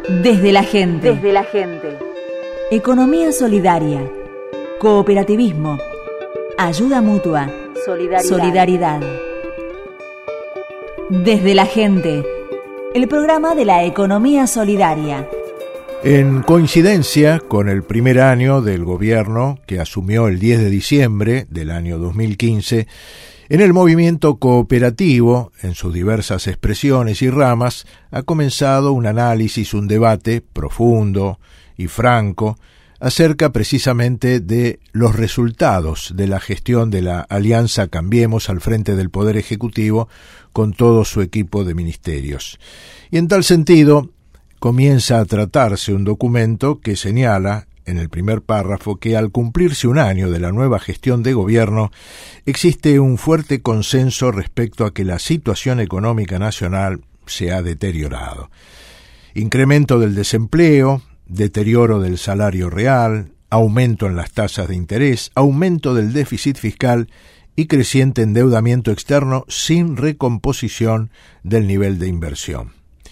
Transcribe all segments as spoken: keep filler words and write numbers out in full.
Desde la gente. Desde la gente. Economía solidaria. Cooperativismo. Ayuda mutua. Solidaridad. Solidaridad. Desde la gente. El programa de la economía solidaria. En coincidencia con el primer año del gobierno que asumió el diez de diciembre del año dos mil quince, en el movimiento cooperativo, en sus diversas expresiones y ramas, ha comenzado un análisis, un debate profundo y franco acerca precisamente de los resultados de la gestión de la Alianza Cambiemos al frente del Poder Ejecutivo con todo su equipo de ministerios. Y en tal sentido, comienza a tratarse un documento que señala en el primer párrafo que al cumplirse un año de la nueva gestión de gobierno existe un fuerte consenso respecto a que la situación económica nacional se ha deteriorado. Incremento del desempleo, deterioro del salario real, aumento en las tasas de interés, aumento del déficit fiscal y creciente endeudamiento externo sin recomposición del nivel de inversión.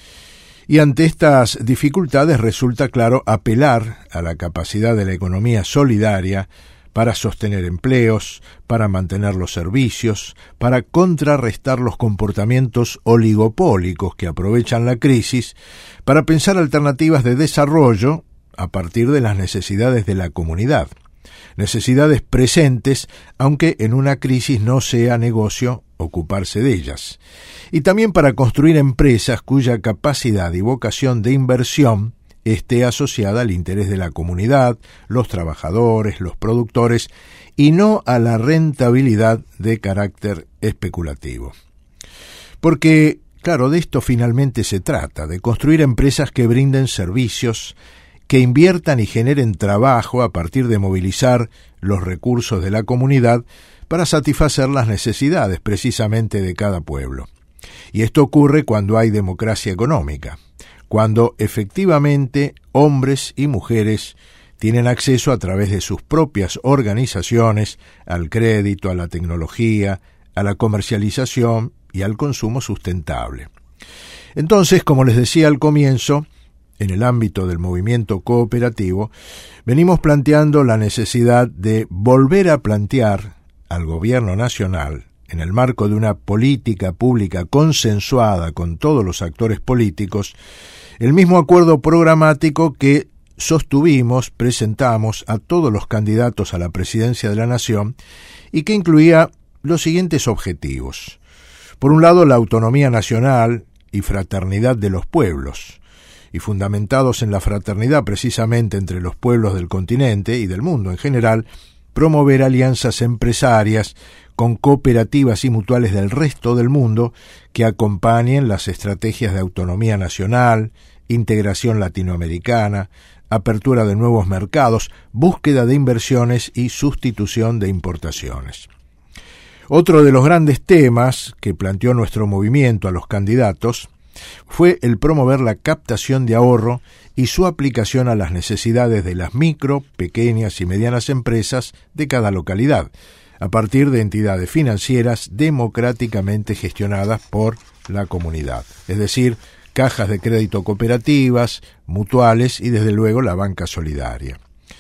Y ante estas dificultades resulta claro apelar a la capacidad de la economía solidaria para sostener empleos, para mantener los servicios, para contrarrestar los comportamientos oligopólicos que aprovechan la crisis, para pensar alternativas de desarrollo a partir de las necesidades de la comunidad. Necesidades presentes, aunque en una crisis no sea negocio ocuparse de ellas. Y también para construir empresas cuya capacidad y vocación de inversión esté asociada al interés de la comunidad, los trabajadores, los productores, y no a la rentabilidad de carácter especulativo. Porque, claro, de esto finalmente se trata, de construir empresas que brinden servicios, que inviertan y generen trabajo a partir de movilizar los recursos de la comunidad para satisfacer las necesidades precisamente de cada pueblo. Y esto ocurre cuando hay democracia económica, cuando efectivamente hombres y mujeres tienen acceso a través de sus propias organizaciones al crédito, a la tecnología, a la comercialización y al consumo sustentable. Entonces, como les decía al comienzo, en el ámbito del movimiento cooperativo, venimos planteando la necesidad de volver a plantear al gobierno nacional, en el marco de una política pública consensuada con todos los actores políticos, el mismo acuerdo programático que sostuvimos, presentamos a todos los candidatos a la presidencia de la Nación y que incluía los siguientes objetivos. Por un lado, la autonomía nacional y fraternidad de los pueblos, y fundamentados en la fraternidad precisamente entre los pueblos del continente y del mundo en general, promover alianzas empresarias con cooperativas y mutuales del resto del mundo que acompañen las estrategias de autonomía nacional, integración latinoamericana, apertura de nuevos mercados, búsqueda de inversiones y sustitución de importaciones. Otro de los grandes temas que planteó nuestro movimiento a los candidatos fue el promover la captación de ahorro y su aplicación a las necesidades de las micro, pequeñas y medianas empresas de cada localidad, a partir de entidades financieras democráticamente gestionadas por la comunidad, es decir, cajas de crédito cooperativas, mutuales y desde luego la banca solidaria.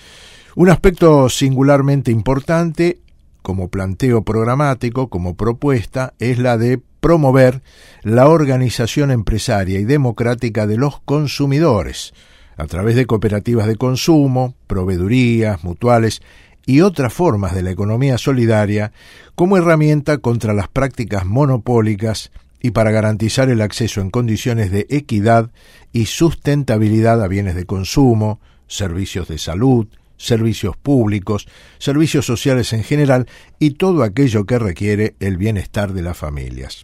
Un aspecto singularmente importante, como planteo programático, como propuesta, es la de promover la organización empresaria y democrática de los consumidores, a través de cooperativas de consumo, proveedurías, mutuales y otras formas de la economía solidaria como herramienta contra las prácticas monopólicas y para garantizar el acceso en condiciones de equidad y sustentabilidad a bienes de consumo, servicios de salud, servicios públicos, servicios sociales en general y todo aquello que requiere el bienestar de las familias.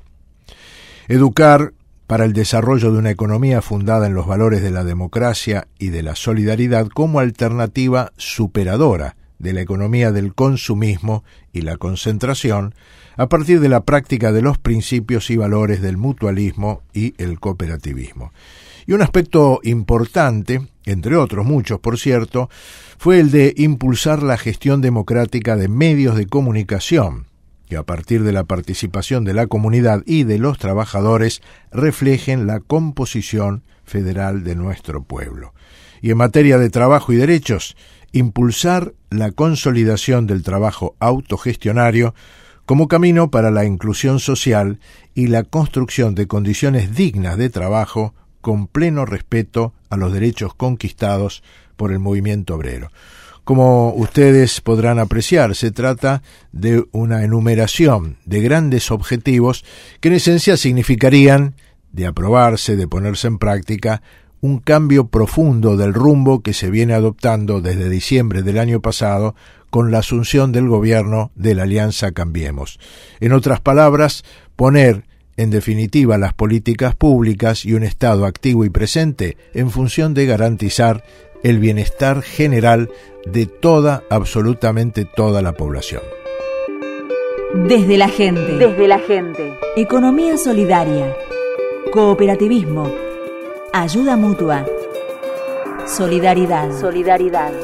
Educar para el desarrollo de una economía fundada en los valores de la democracia y de la solidaridad como alternativa superadora de la economía del consumismo y la concentración a partir de la práctica de los principios y valores del mutualismo y el cooperativismo. Y un aspecto importante, entre otros muchos por cierto, fue el de impulsar la gestión democrática de medios de comunicación, que a partir de la participación de la comunidad y de los trabajadores reflejen la composición federal de nuestro pueblo. Y en materia de trabajo y derechos, impulsar la consolidación del trabajo autogestionario como camino para la inclusión social y la construcción de condiciones dignas de trabajo con pleno respeto a los derechos conquistados por el movimiento obrero. Como ustedes podrán apreciar, se trata de una enumeración de grandes objetivos que en esencia significarían, de aprobarse, de ponerse en práctica, un cambio profundo del rumbo que se viene adoptando desde diciembre del año pasado con la asunción del gobierno de la Alianza Cambiemos. En otras palabras, poner en definitiva las políticas públicas y un Estado activo y presente en función de garantizar el bienestar general de toda, absolutamente toda la población. Desde la gente. Desde la gente. Economía solidaria. Cooperativismo. Ayuda mutua. Solidaridad. Solidaridad.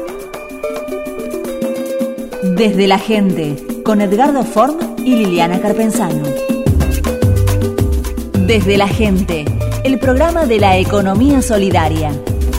Desde la gente. Con Edgardo Form y Liliana Carpenzano. Desde la gente. El programa de la economía solidaria.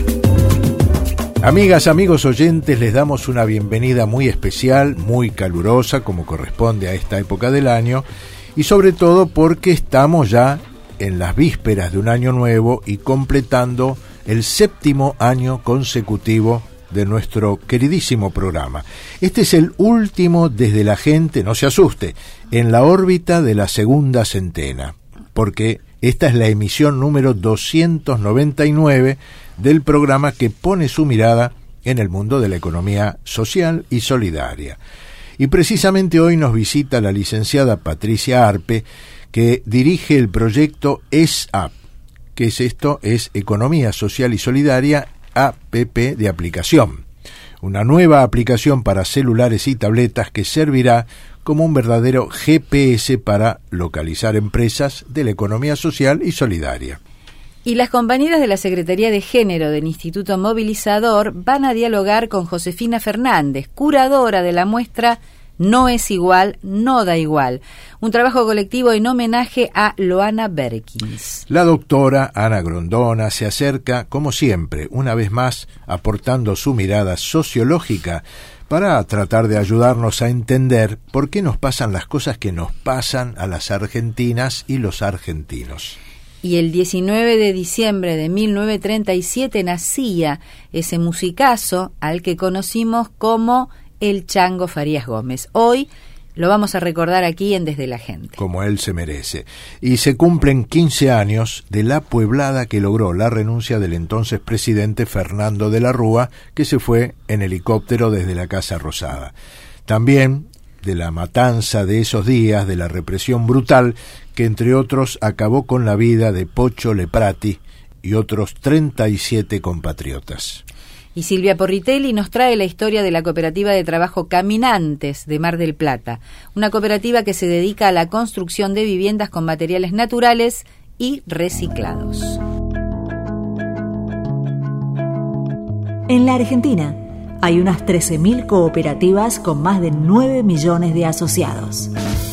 Amigas, amigos oyentes, les damos una bienvenida muy especial, muy calurosa, como corresponde a esta época del año, y sobre todo porque estamos ya en las vísperas de un año nuevo y completando el séptimo año consecutivo de nuestro queridísimo programa. Este es el último Desde la Gente, no se asuste, en la órbita de la segunda centena, porque esta es la emisión número doscientos noventa y nueve del programa que pone su mirada en el mundo de la economía social y solidaria. Y precisamente hoy nos visita la licenciada Patricia Arpe, que dirige el proyecto E S A P. ¿Qué es esto? Es Economía Social y Solidaria A P P de aplicación. Una nueva aplicación para celulares y tabletas que servirá como un verdadero G P S para localizar empresas de la economía social y solidaria. Y las compañeras de la Secretaría de Género del Instituto Movilizador van a dialogar con Josefina Fernández, curadora de la muestra No es igual, no da igual, un trabajo colectivo en homenaje a Loana Berkins. La doctora Ana Grondona se acerca, como siempre, una vez más, aportando su mirada sociológica para tratar de ayudarnos a entender por qué nos pasan las cosas que nos pasan a las argentinas y los argentinos. Y el diecinueve de diciembre de mil novecientos treinta y siete nacía ese musicazo al que conocimos como el Chango Farías Gómez. Hoy lo vamos a recordar aquí en Desde la Gente. Como él se merece. Y se cumplen quince años de la pueblada que logró la renuncia del entonces presidente Fernando de la Rúa, que se fue en helicóptero desde la Casa Rosada. También de la matanza de esos días, de la represión brutal, que entre otros acabó con la vida de Pocho Leprati y otros treinta y siete compatriotas. Y Silvia Porritelli nos trae la historia de la cooperativa de trabajo Caminantes de Mar del Plata, una cooperativa que se dedica a la construcción de viviendas con materiales naturales y reciclados. En la Argentina hay unas trece mil cooperativas con más de nueve millones de asociados.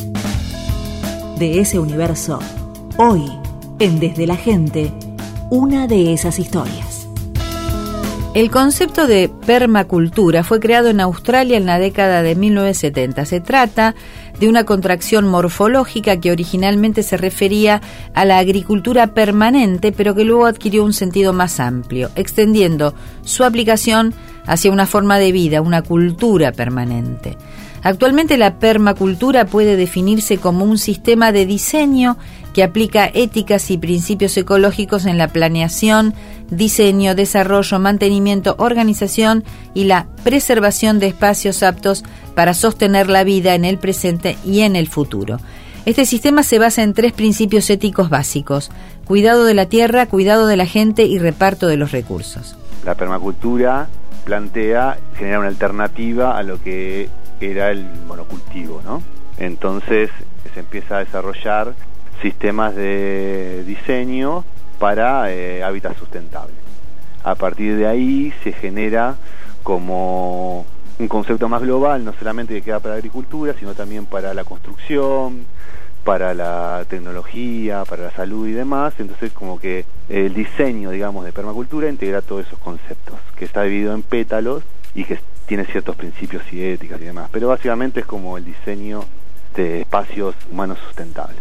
De ese universo, hoy, en Desde la Gente, una de esas historias. El concepto de permacultura fue creado en Australia en la década de mil novecientos setenta. Se trata de una contracción morfológica que originalmente se refería a la agricultura permanente, pero que luego adquirió un sentido más amplio, extendiendo su aplicación hacia una forma de vida, una cultura permanente. Actualmente la permacultura puede definirse como un sistema de diseño que aplica éticas y principios ecológicos en la planeación, diseño, desarrollo, mantenimiento, organización y la preservación de espacios aptos para sostener la vida en el presente y en el futuro. Este sistema se basa en tres principios éticos básicos: cuidado de la tierra, cuidado de la gente y reparto de los recursos. La permacultura plantea generar una alternativa a lo que era el monocultivo, ¿no? Entonces se empieza a desarrollar sistemas de diseño para eh, hábitat sustentable. A partir de ahí se genera como un concepto más global, no solamente que queda para la agricultura, sino también para la construcción, para la tecnología, para la salud y demás. Entonces como que el diseño, digamos, de permacultura integra todos esos conceptos, que está dividido en pétalos y que tiene ciertos principios y éticas y demás, pero básicamente es como el diseño de espacios humanos sustentables.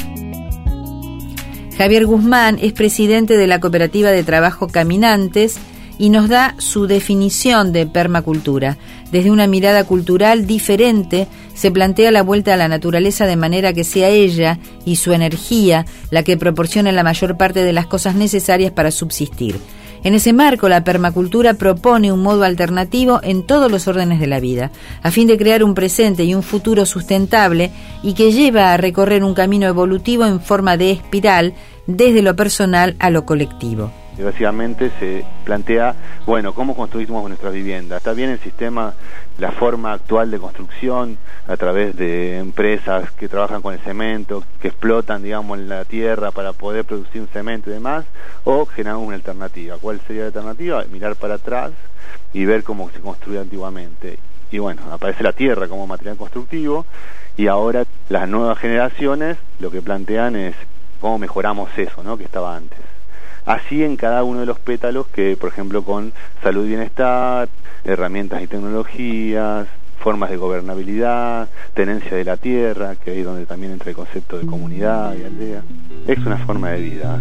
Javier Guzmán es presidente de la Cooperativa de Trabajo Caminantes y nos da su definición de permacultura. Desde una mirada cultural diferente, se plantea la vuelta a la naturaleza de manera que sea ella y su energía la que proporcione la mayor parte de las cosas necesarias para subsistir. En ese marco, la permacultura propone un modo alternativo en todos los órdenes de la vida, a fin de crear un presente y un futuro sustentable y que lleva a recorrer un camino evolutivo en forma de espiral desde lo personal a lo colectivo. Y básicamente se plantea, bueno, cómo construimos nuestras viviendas. Está bien el sistema, la forma actual de construcción a través de empresas que trabajan con el cemento, que explotan, digamos, la tierra para poder producir un cemento y demás, o generamos una alternativa. ¿Cuál sería la alternativa? Mirar para atrás y ver cómo se construía antiguamente. Y bueno, aparece la tierra como material constructivo y ahora las nuevas generaciones lo que plantean es cómo mejoramos eso, ¿no?, que estaba antes. Así en cada uno de los pétalos que, por ejemplo, con salud y bienestar, herramientas y tecnologías, formas de gobernabilidad, tenencia de la tierra, que ahí es donde también entra el concepto de comunidad y aldea. Es una forma de vida.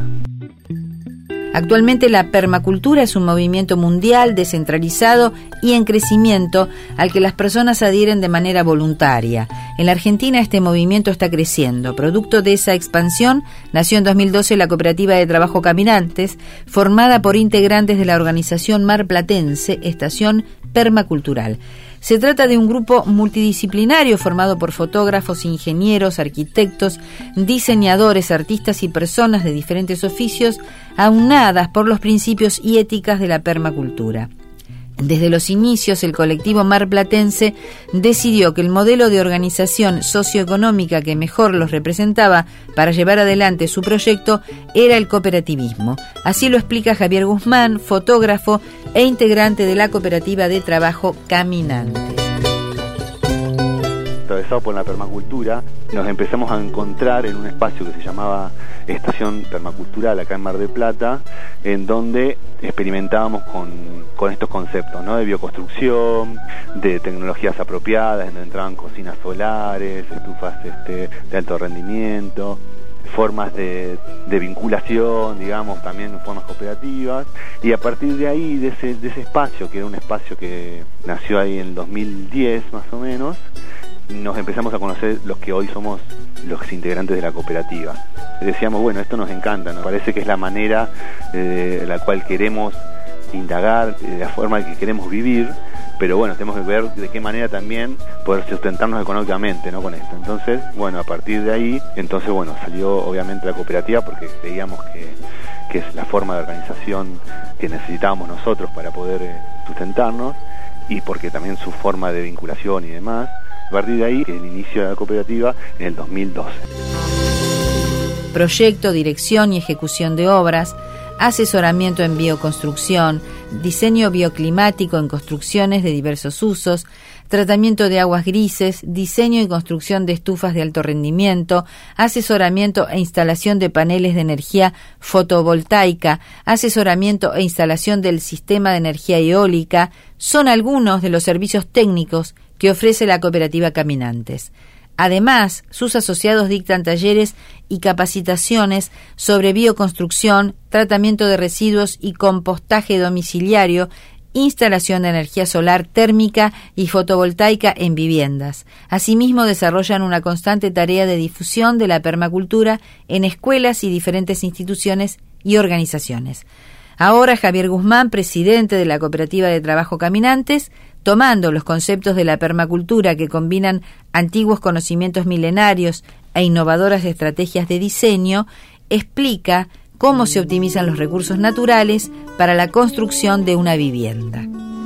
Actualmente la permacultura es un movimiento mundial, descentralizado y en crecimiento al que las personas adhieren de manera voluntaria. En la Argentina este movimiento está creciendo. Producto de esa expansión, nació en dos mil doce la Cooperativa de Trabajo Caminantes, formada por integrantes de la organización marplatense Estación Permacultural. Se trata de un grupo multidisciplinario formado por fotógrafos, ingenieros, arquitectos, diseñadores, artistas y personas de diferentes oficios, aunadas por los principios y éticas de la permacultura. Desde los inicios, el colectivo marplatense decidió que el modelo de organización socioeconómica que mejor los representaba para llevar adelante su proyecto era el cooperativismo. Así lo explica Javier Guzmán, fotógrafo e integrante de la Cooperativa de Trabajo Caminantes. Atravesado por la permacultura, nos empezamos a encontrar en un espacio que se llamaba Estación Permacultural acá en Mar del Plata, en donde experimentábamos con, con estos conceptos, ¿no?, de bioconstrucción, de tecnologías apropiadas, en donde entraban cocinas solares, estufas este, de alto rendimiento, formas de, de vinculación, digamos, también formas cooperativas, y a partir de ahí, de ese, de ese espacio, que era un espacio que nació ahí en el dos mil diez más o menos, nos empezamos a conocer los que hoy somos los integrantes de la cooperativa. Decíamos, bueno, esto nos encanta, nos parece que es la manera eh, la cual queremos indagar, de la forma en que queremos vivir, pero bueno, tenemos que ver de qué manera también poder sustentarnos económicamente, ¿no?, con esto. Entonces, bueno, a partir de ahí, entonces, bueno, salió obviamente la cooperativa porque veíamos que, que es la forma de organización que necesitábamos nosotros para poder eh, sustentarnos, y porque también su forma de vinculación y demás. A partir de ahí, el inicio de la cooperativa en el dos mil doce. Proyecto, dirección y ejecución de obras, asesoramiento en bioconstrucción, diseño bioclimático en construcciones de diversos usos, tratamiento de aguas grises, diseño y construcción de estufas de alto rendimiento, asesoramiento e instalación de paneles de energía fotovoltaica, asesoramiento e instalación del sistema de energía eólica, son algunos de los servicios técnicos que ofrece la Cooperativa Caminantes. Además, sus asociados dictan talleres y capacitaciones sobre bioconstrucción, tratamiento de residuos y compostaje domiciliario, instalación de energía solar térmica y fotovoltaica en viviendas. Asimismo, desarrollan una constante tarea de difusión de la permacultura en escuelas y diferentes instituciones y organizaciones. Ahora Javier Guzmán, presidente de la Cooperativa de Trabajo Caminantes, tomando los conceptos de la permacultura que combinan antiguos conocimientos milenarios e innovadoras estrategias de diseño, explica cómo se optimizan los recursos naturales para la construcción de una vivienda.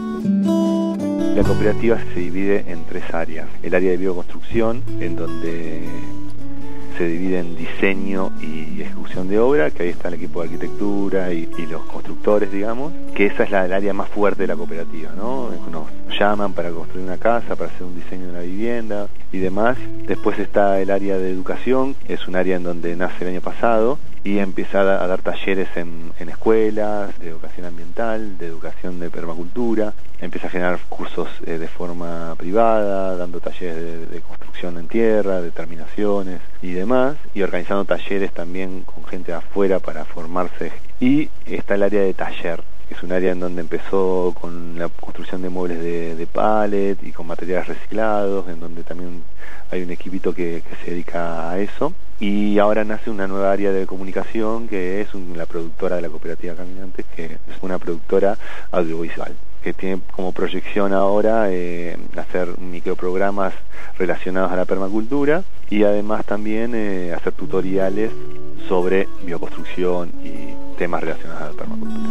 La cooperativa se divide en tres áreas. El área de bioconstrucción, en donde se divide en diseño y ejecución de obra, que ahí está el equipo de arquitectura y, y los constructores, digamos, que esa es la, el área más fuerte de la cooperativa, ¿no? Nos llaman para construir una casa, para hacer un diseño de una vivienda y demás. Después está el área de educación, es un área en donde nace el año pasado y empieza a, a dar talleres en, en escuelas, de educación ambiental, de educación de permacultura, empieza a generar cursos eh, de forma privada, dando talleres de, de construcción en tierra, de terminaciones y demás, y organizando talleres también con gente de afuera para formarse. Y está el área de taller, que es un área en donde empezó con la construcción de muebles de, de pallet y con materiales reciclados, en donde también hay un equipito que, que se dedica a eso. Y ahora nace una nueva área de comunicación, que es un, la productora de la cooperativa Caminantes, que es una productora audiovisual, que tiene como proyección ahora eh, hacer microprogramas relacionados a la permacultura y además también eh, hacer tutoriales sobre bioconstrucción y temas relacionados a la permacultura.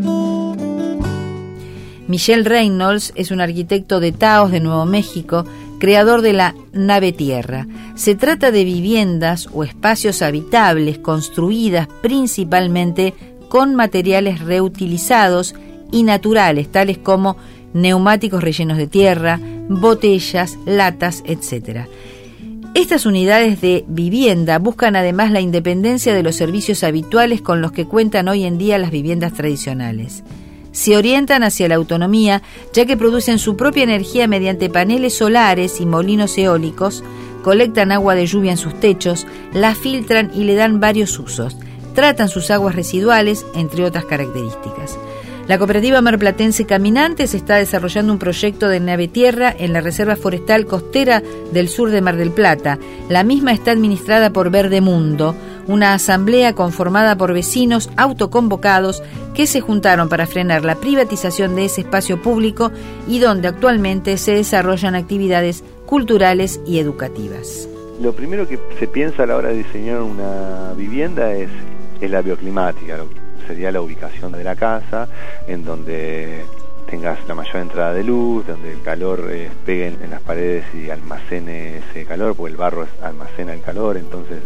Michelle Reynolds es un arquitecto de Taos, de Nuevo México, creador de la Nave Tierra. Se trata de viviendas o espacios habitables construidas principalmente con materiales reutilizados y naturales, tales como neumáticos rellenos de tierra, botellas, latas, etcétera. Estas unidades de vivienda buscan además la independencia de los servicios habituales con los que cuentan hoy en día las viviendas tradicionales. Se orientan hacia la autonomía, ya que producen su propia energía mediante paneles solares y molinos eólicos, colectan agua de lluvia en sus techos, la filtran y le dan varios usos. Tratan sus aguas residuales, entre otras características. La cooperativa marplatense Caminantes está desarrollando un proyecto de Nave Tierra en la Reserva Forestal Costera del sur de Mar del Plata. La misma está administrada por Verde Mundo, una asamblea conformada por vecinos autoconvocados que se juntaron para frenar la privatización de ese espacio público y donde actualmente se desarrollan actividades culturales y educativas. Lo primero que se piensa a la hora de diseñar una vivienda es, es la bioclimática, sería la ubicación de la casa, en donde tengas la mayor entrada de luz, donde el calor eh, pegue en, en las paredes y almacene ese calor, porque el barro es, almacena el calor, entonces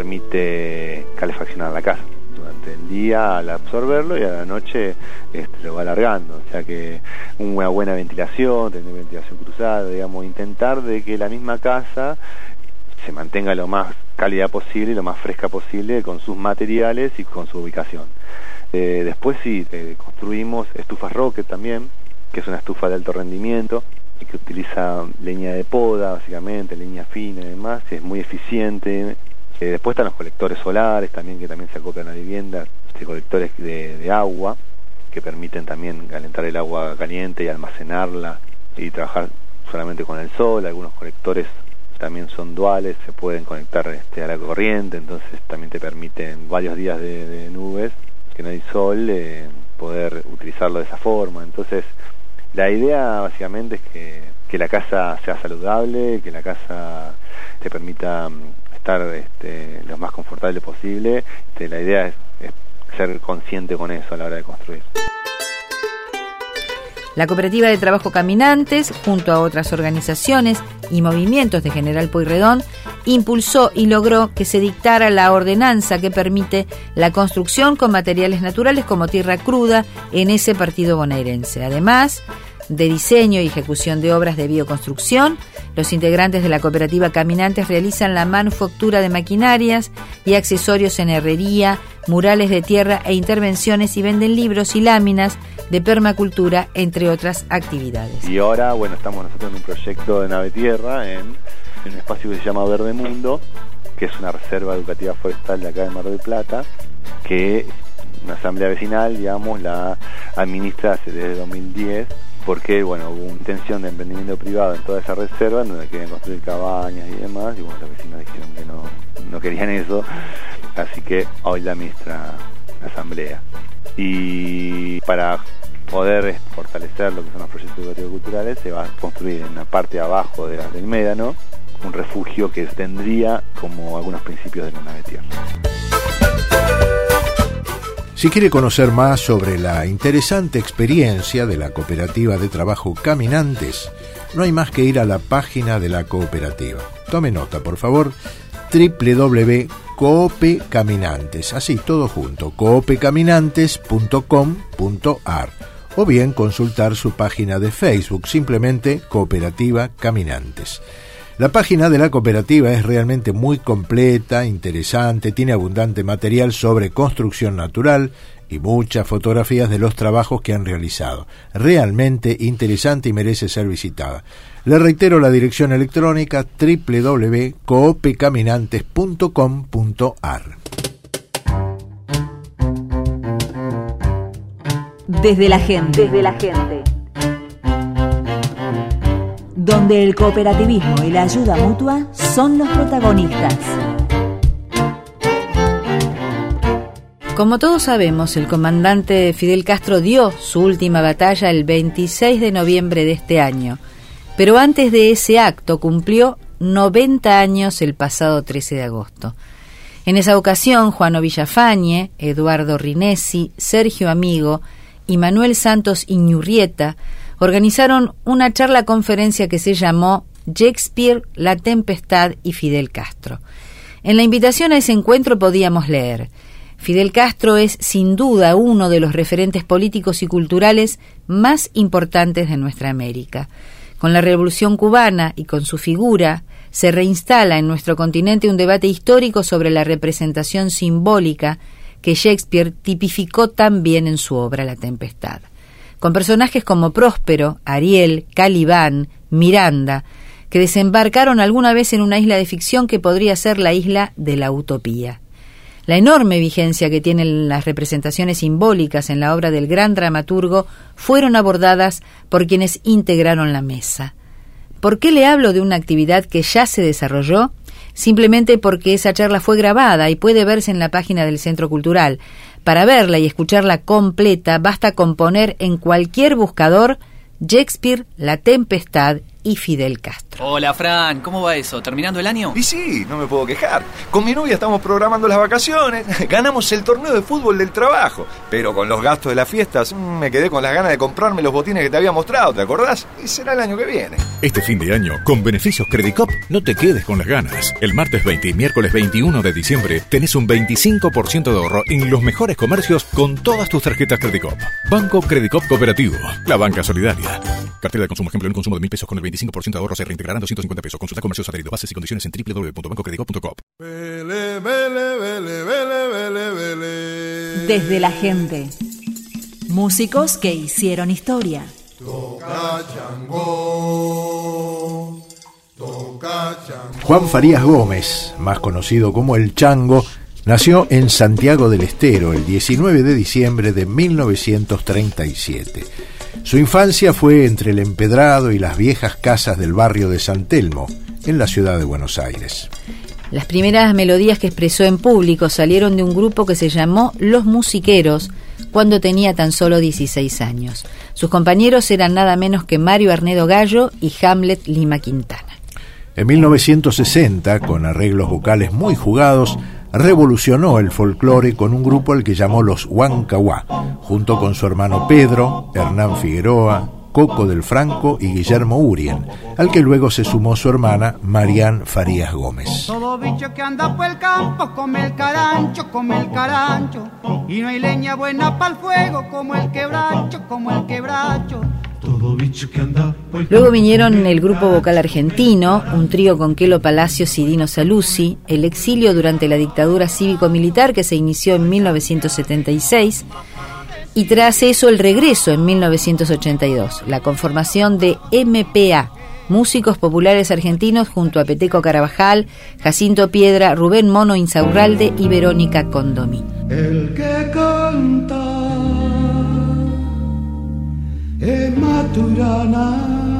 permite calefaccionar la casa durante el día al absorberlo y a la noche este, lo va alargando, o sea que una buena ventilación, tener ventilación cruzada, digamos, intentar de que la misma casa se mantenga lo más cálida posible, lo más fresca posible con sus materiales y con su ubicación. Eh, después sí, eh, construimos estufas Rocket también, que es una estufa de alto rendimiento, que utiliza leña de poda, básicamente, leña fina y demás, es muy eficiente. Eh, después están los colectores solares también, que también se acoplan a la vivienda, este, colectores de, de agua, que permiten también calentar el agua caliente y almacenarla y trabajar solamente con el sol. Algunos colectores también son duales, se pueden conectar este, a la corriente, entonces también te permiten varios días de, de nubes, que no hay sol, eh, poder utilizarlo de esa forma. Entonces la idea básicamente es que, que la casa sea saludable, que la casa te permita estar este, lo más confortable posible. Este, la idea es, es ser consciente con eso a la hora de construir. La Cooperativa de Trabajo Caminantes, junto a otras organizaciones y movimientos de General Pueyrredón, impulsó y logró que se dictara la ordenanza que permite la construcción con materiales naturales como tierra cruda en ese partido bonaerense. Además de diseño y ejecución de obras de bioconstrucción, los integrantes de la Cooperativa Caminantes realizan la manufactura de maquinarias y accesorios en herrería, murales de tierra e intervenciones, y venden libros y láminas de permacultura, entre otras actividades. Y ahora, bueno, estamos nosotros en un proyecto de Nave Tierra en, en un espacio que se llama Verde Mundo, que es una reserva educativa forestal de acá de Mar del Plata, que una asamblea vecinal, digamos, la administra desde dos mil diez, porque, bueno, hubo intención de emprendimiento privado en toda esa reserva, en donde querían construir cabañas y demás, y bueno, los vecinos dijeron que no, no querían eso, así que hoy la administra la asamblea. Y para poder fortalecer lo que son los proyectos educativos culturales, se va a construir en la parte de abajo de la, del médano un refugio que tendría como algunos principios de la Nave Tierra. Si quiere conocer más sobre la interesante experiencia de la Cooperativa de Trabajo Caminantes, no hay más que ir a la página de la cooperativa. Tome nota, por favor, doble u doble u doble u punto coope caminantes, así todo junto, coope caminantes punto com punto a r, o bien consultar su página de Facebook, simplemente Cooperativa Caminantes. La página de la cooperativa es realmente muy completa, interesante, tiene abundante material sobre construcción natural y muchas fotografías de los trabajos que han realizado. Realmente interesante y merece ser visitada. Le reitero la dirección electrónica doble u doble u doble u punto coope caminantes punto com punto a r. Desde la gente. Desde la gente. Donde el cooperativismo y la ayuda mutua son los protagonistas. Como todos sabemos, el comandante Fidel Castro dio su última batalla el veintiséis de noviembre de este año, pero antes de ese acto cumplió noventa años el pasado trece de agosto. En esa ocasión, Juano Villafañe, Eduardo Rinesi, Sergio Amigo y Manuel Santos Iñurrieta organizaron una charla conferencia que se llamó Shakespeare, La Tempestad y Fidel Castro. En la invitación a ese encuentro podíamos leer: Fidel Castro es sin duda uno de los referentes políticos y culturales más importantes de nuestra América. Con la Revolución Cubana y con su figura, se reinstala en nuestro continente un debate histórico sobre la representación simbólica que Shakespeare tipificó tan bien en su obra La Tempestad. Con personajes como Próspero, Ariel, Calibán, Miranda, que desembarcaron alguna vez en una isla de ficción que podría ser la isla de la utopía. La enorme vigencia que tienen las representaciones simbólicas en la obra del gran dramaturgo fueron abordadas por quienes integraron la mesa. ¿Por qué le hablo de una actividad que ya se desarrolló? Simplemente porque esa charla fue grabada y puede verse en la página del Centro Cultural. Para verla y escucharla completa, basta con poner en cualquier buscador Shakespeare, La Tempestad y Fidel Castro. Hola, Fran, ¿cómo va eso? ¿Terminando el año? Y sí, no me puedo quejar. Con mi novia estamos programando las vacaciones. Ganamos el torneo de fútbol del trabajo. Pero con los gastos de las fiestas me quedé con las ganas de comprarme los botines que te había mostrado, ¿te acordás? Y será el año que viene. Este fin de año, con beneficios Credicop, no te quedes con las ganas. El martes veinte y miércoles veintiuno de diciembre tenés un veinticinco por ciento de ahorro en los mejores comercios con todas tus tarjetas Credicop. Banco Credicop Cooperativo, la banca solidaria. Cartera de consumo, ejemplo, en un consumo de mil pesos con el veinticinco por ciento de ahorro se reintegrarán doscientos cincuenta pesos. Consulta comercios adheridos, bases y condiciones en doble u doble u doble u punto banco credicop punto com. Desde la gente. Músicos que hicieron historia. Toca Chango, toca Chango. Juan Farías Gómez, más conocido como El Chango, nació en Santiago del Estero el diecinueve de diciembre de mil novecientos treinta y siete. Su infancia fue entre el empedrado y las viejas casas del barrio de San Telmo, en la ciudad de Buenos Aires. Las primeras melodías que expresó en público salieron de un grupo que se llamó Los Musiqueros cuando tenía tan solo dieciséis años. Sus compañeros eran nada menos que Mario Arnedo Gallo y Hamlet Lima Quintana. En mil novecientos sesenta, con arreglos vocales muy jugados, revolucionó el folclore con un grupo al que llamó los Huancahuá, junto con su hermano Pedro, Hernán Figueroa, Coco del Franco y Guillermo Urien, al que luego se sumó su hermana Marián Farías Gómez. Todo bicho que anda por el campo come el carancho, come el carancho, y no hay leña buena para el fuego como el quebracho, como el quebracho. Luego vinieron el grupo vocal argentino, un trío con Quelo Palacios y Dino Saluzzi, el exilio durante la dictadura cívico-militar que se inició en mil novecientos setenta y seis, y tras eso el regreso en mil novecientos ochenta y dos, la conformación de M P A, Músicos Populares Argentinos, junto a Peteco Carabajal, Jacinto Piedra, Rubén Mono Insaurralde y Verónica Condomí. El que canta es Maturana,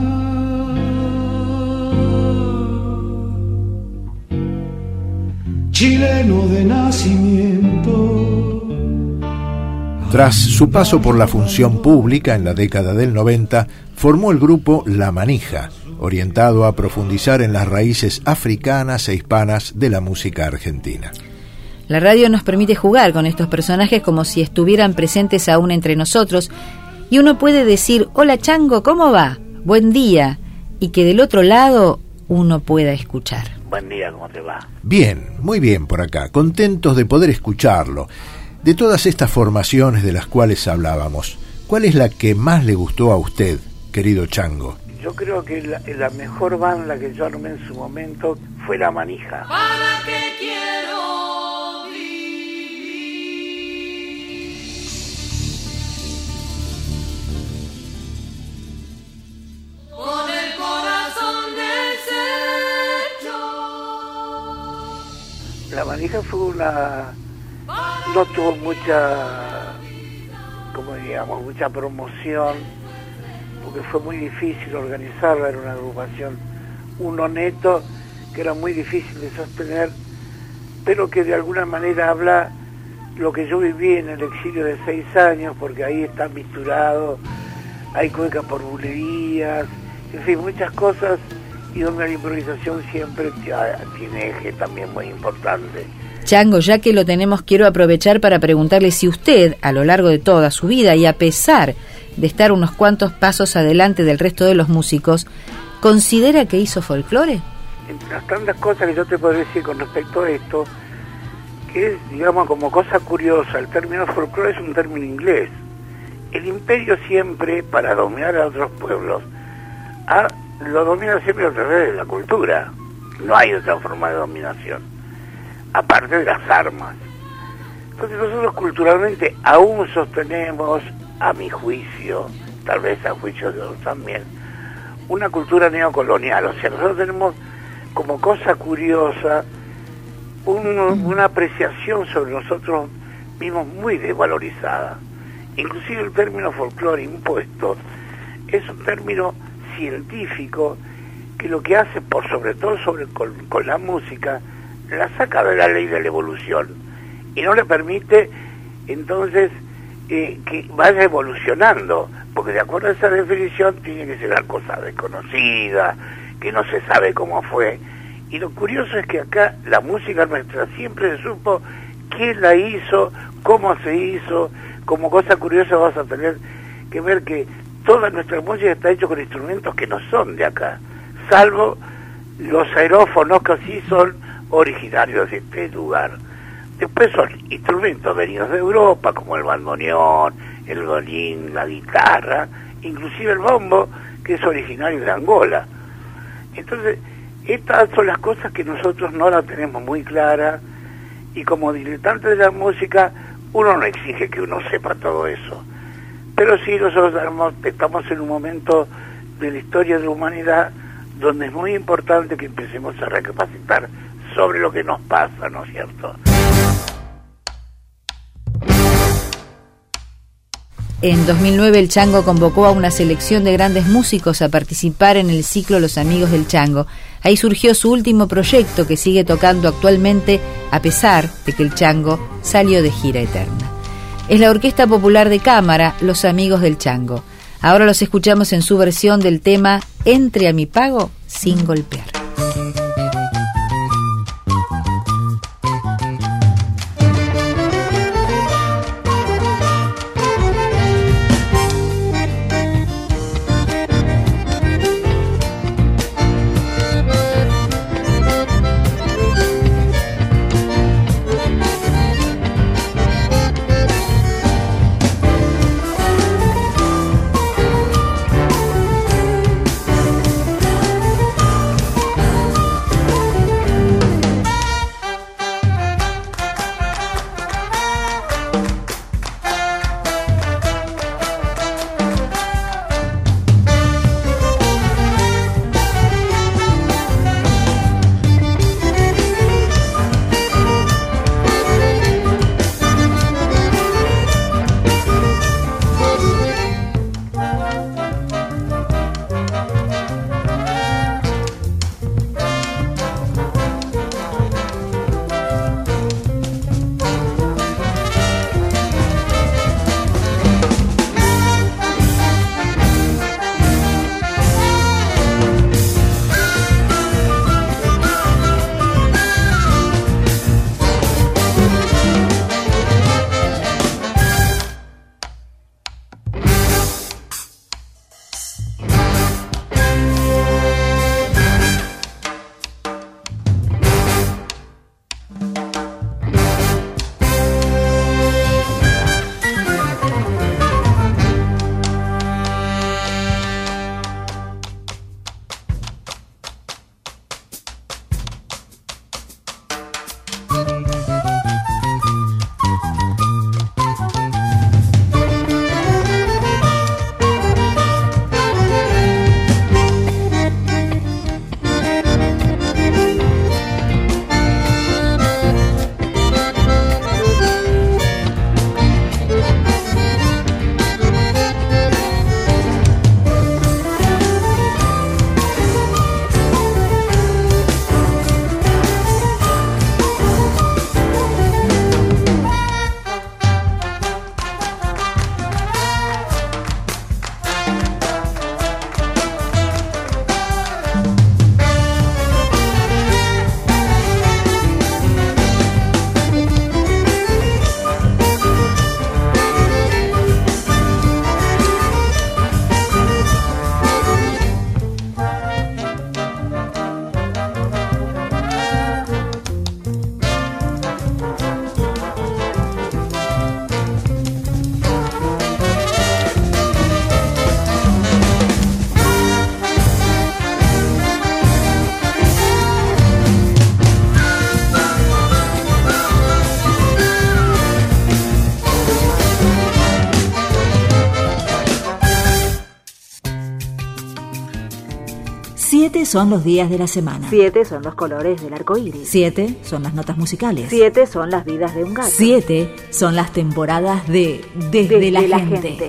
chileno de nacimiento. Tras su paso por la función pública en la década del noventa, formó el grupo La Manija, orientado a profundizar en las raíces africanas e hispanas de la música argentina. La radio nos permite jugar con estos personajes como si estuvieran presentes aún entre nosotros, y uno puede decir, hola Chango, ¿cómo va? Buen día, y que del otro lado uno pueda escuchar. Buen día, ¿cómo te va? Bien, muy bien por acá, contentos de poder escucharlo. De todas estas formaciones de las cuales hablábamos, ¿cuál es la que más le gustó a usted, querido Chango? Yo creo que la, la mejor banda que yo armé en su momento fue La Manija. ¿Para qué quiero vivir? Con el corazón deshecho. La Manija fue una... no tuvo mucha, como digamos, mucha promoción, porque fue muy difícil organizarla, era una agrupación uno neto, que era muy difícil de sostener, pero que de alguna manera habla lo que yo viví en el exilio de seis años, porque ahí está misturado, hay cueca por bulerías, en fin, muchas cosas, y donde la improvisación siempre tiene eje también muy importante. Chango, ya que lo tenemos, quiero aprovechar para preguntarle si usted, a lo largo de toda su vida y a pesar de estar unos cuantos pasos adelante del resto de los músicos, ¿considera que hizo folclore? Entre las tantas cosas que yo te puedo decir con respecto a esto, que es, digamos, como cosa curiosa, el término folclore es un término inglés. El imperio siempre, para dominar a otros pueblos, ha, lo domina siempre a través de la cultura. No hay otra forma de dominación, aparte de las armas. Entonces nosotros culturalmente aún sostenemos, a mi juicio, tal vez a juicio de otros también, una cultura neocolonial. O sea, nosotros tenemos como cosa curiosa un, una apreciación sobre nosotros mismos muy desvalorizada. Inclusive el término folclore impuesto es un término científico que lo que hace, por sobre todo sobre con, con la música, la saca de la ley de la evolución y no le permite entonces eh, que vaya evolucionando, porque de acuerdo a esa definición tiene que ser una cosa desconocida, que no se sabe cómo fue. Y lo curioso es que acá la música nuestra siempre se supo quién la hizo, cómo se hizo. Como cosa curiosa vas a tener que ver que toda nuestra música está hecha con instrumentos que no son de acá, salvo los aerófonos que sí son originarios de este lugar. Después son instrumentos venidos de Europa, como el bandoneón, el violín, la guitarra, inclusive el bombo, que es originario de Angola. Entonces, estas son las cosas que nosotros no las tenemos muy claras, y como diletantes de la música, uno no exige que uno sepa todo eso. Pero sí, nosotros estamos en un momento de la historia de la humanidad donde es muy importante que empecemos a recapacitar sobre lo que nos pasa, ¿no es cierto? En dos mil nueve el Chango convocó a una selección de grandes músicos a participar en el ciclo Los Amigos del Chango. Ahí surgió su último proyecto que sigue tocando actualmente a pesar de que el Chango salió de gira eterna. Es la Orquesta Popular de Cámara Los Amigos del Chango. Ahora los escuchamos en su versión del tema Entre a mi pago sin golpear. Siete son los días de la semana. Siete son los colores del arco iris. Siete son las notas musicales. Siete son las vidas de un gato. Siete son las temporadas de Desde, Desde la, la gente. gente.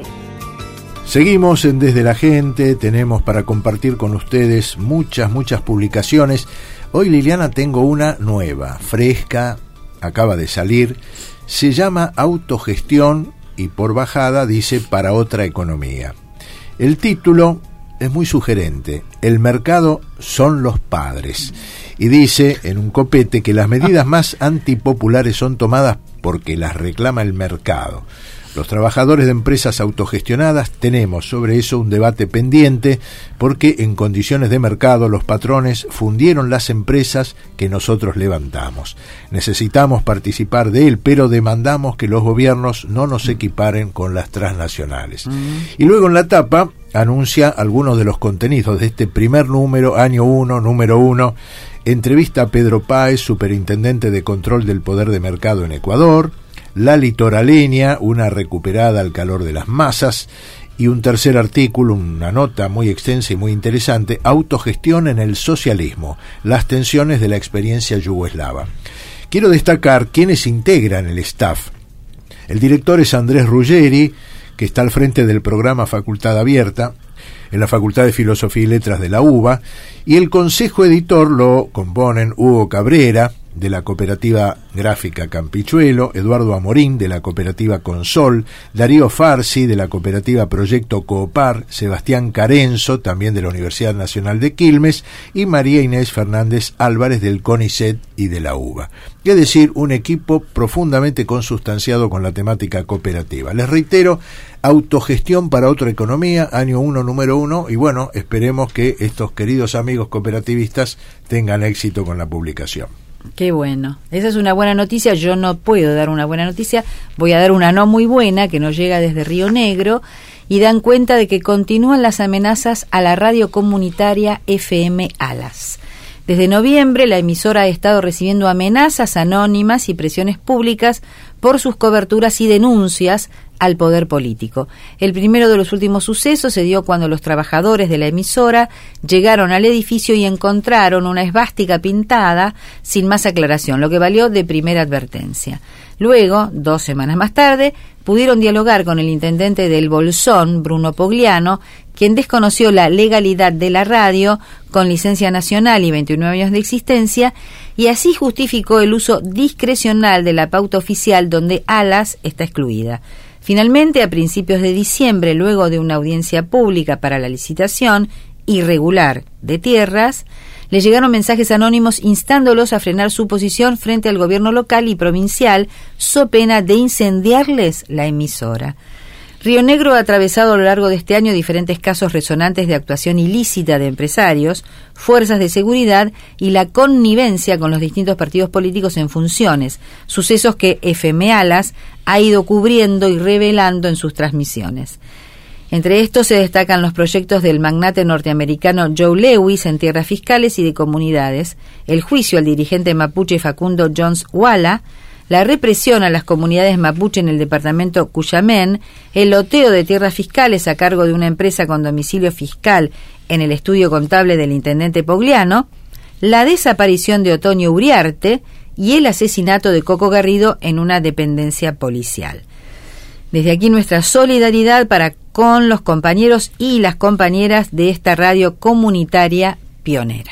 Seguimos en Desde la Gente, tenemos para compartir con ustedes muchas, muchas publicaciones. Hoy, Liliana, tengo una nueva, fresca, acaba de salir, se llama Autogestión y por bajada dice Para otra economía. El título es muy sugerente, El mercado son los padres, y dice en un copete que las medidas más antipopulares son tomadas porque las reclama el mercado. Los trabajadores de empresas autogestionadas tenemos sobre eso un debate pendiente porque en condiciones de mercado los patrones fundieron las empresas que nosotros levantamos. Necesitamos participar de él, pero demandamos que los gobiernos no nos equiparen con las transnacionales. Mm. Y luego en la tapa anuncia algunos de los contenidos de este primer número, año uno, número uno. Entrevista a Pedro Páez, superintendente de control del poder de mercado en Ecuador. La litoraleña, una recuperada al calor de las masas, y un tercer artículo, una nota muy extensa y muy interesante, Autogestión en el socialismo, las tensiones de la experiencia yugoslava. Quiero destacar quiénes integran el staff. El director es Andrés Ruggeri, que está al frente del programa Facultad Abierta, en la Facultad de Filosofía y Letras de la UBA, y el consejo editor lo componen Hugo Cabrera, de la Cooperativa Gráfica Campichuelo, Eduardo Amorín, de la Cooperativa Consol, Darío Farsi, de la Cooperativa Proyecto Coopar, Sebastián Carenzo, también de la Universidad Nacional de Quilmes, y María Inés Fernández Álvarez, del CONICET y de la UBA. Es decir, un equipo profundamente consustanciado con la temática cooperativa. Les reitero, Autogestión para otra economía, año uno, número uno, y bueno, esperemos que estos queridos amigos cooperativistas tengan éxito con la publicación. Qué bueno, esa es una buena noticia. Yo no puedo dar una buena noticia, voy a dar una no muy buena que nos llega desde Río Negro, y dan cuenta de que continúan las amenazas a la radio comunitaria F M Alas. Desde noviembre la emisora ha estado recibiendo amenazas anónimas y presiones públicas por sus coberturas y denuncias al poder político. El primero de los últimos sucesos se dio cuando los trabajadores de la emisora llegaron al edificio y encontraron una esvástica pintada sin más aclaración, lo que valió de primera advertencia. Luego, dos semanas más tarde, pudieron dialogar con el intendente del Bolsón, Bruno Pogliano, quien desconoció la legalidad de la radio con licencia nacional y veintinueve años de existencia, y así justificó el uso discrecional de la pauta oficial donde Alas está excluida. Finalmente, a principios de diciembre, luego de una audiencia pública para la licitación irregular de tierras, le llegaron mensajes anónimos instándolos a frenar su posición frente al gobierno local y provincial, so pena de incendiarles la emisora. Río Negro ha atravesado a lo largo de este año diferentes casos resonantes de actuación ilícita de empresarios, fuerzas de seguridad y la connivencia con los distintos partidos políticos en funciones, sucesos que F M Alas ha ido cubriendo y revelando en sus transmisiones. Entre estos se destacan los proyectos del magnate norteamericano Joe Lewis en tierras fiscales y de comunidades, el juicio al dirigente mapuche Facundo Jones Walla, la represión a las comunidades mapuche en el departamento Cuyamén, el loteo de tierras fiscales a cargo de una empresa con domicilio fiscal en el estudio contable del intendente Pogliano, la desaparición de Otoño Uriarte y el asesinato de Coco Garrido en una dependencia policial. Desde aquí nuestra solidaridad para con los compañeros y las compañeras de esta radio comunitaria pionera.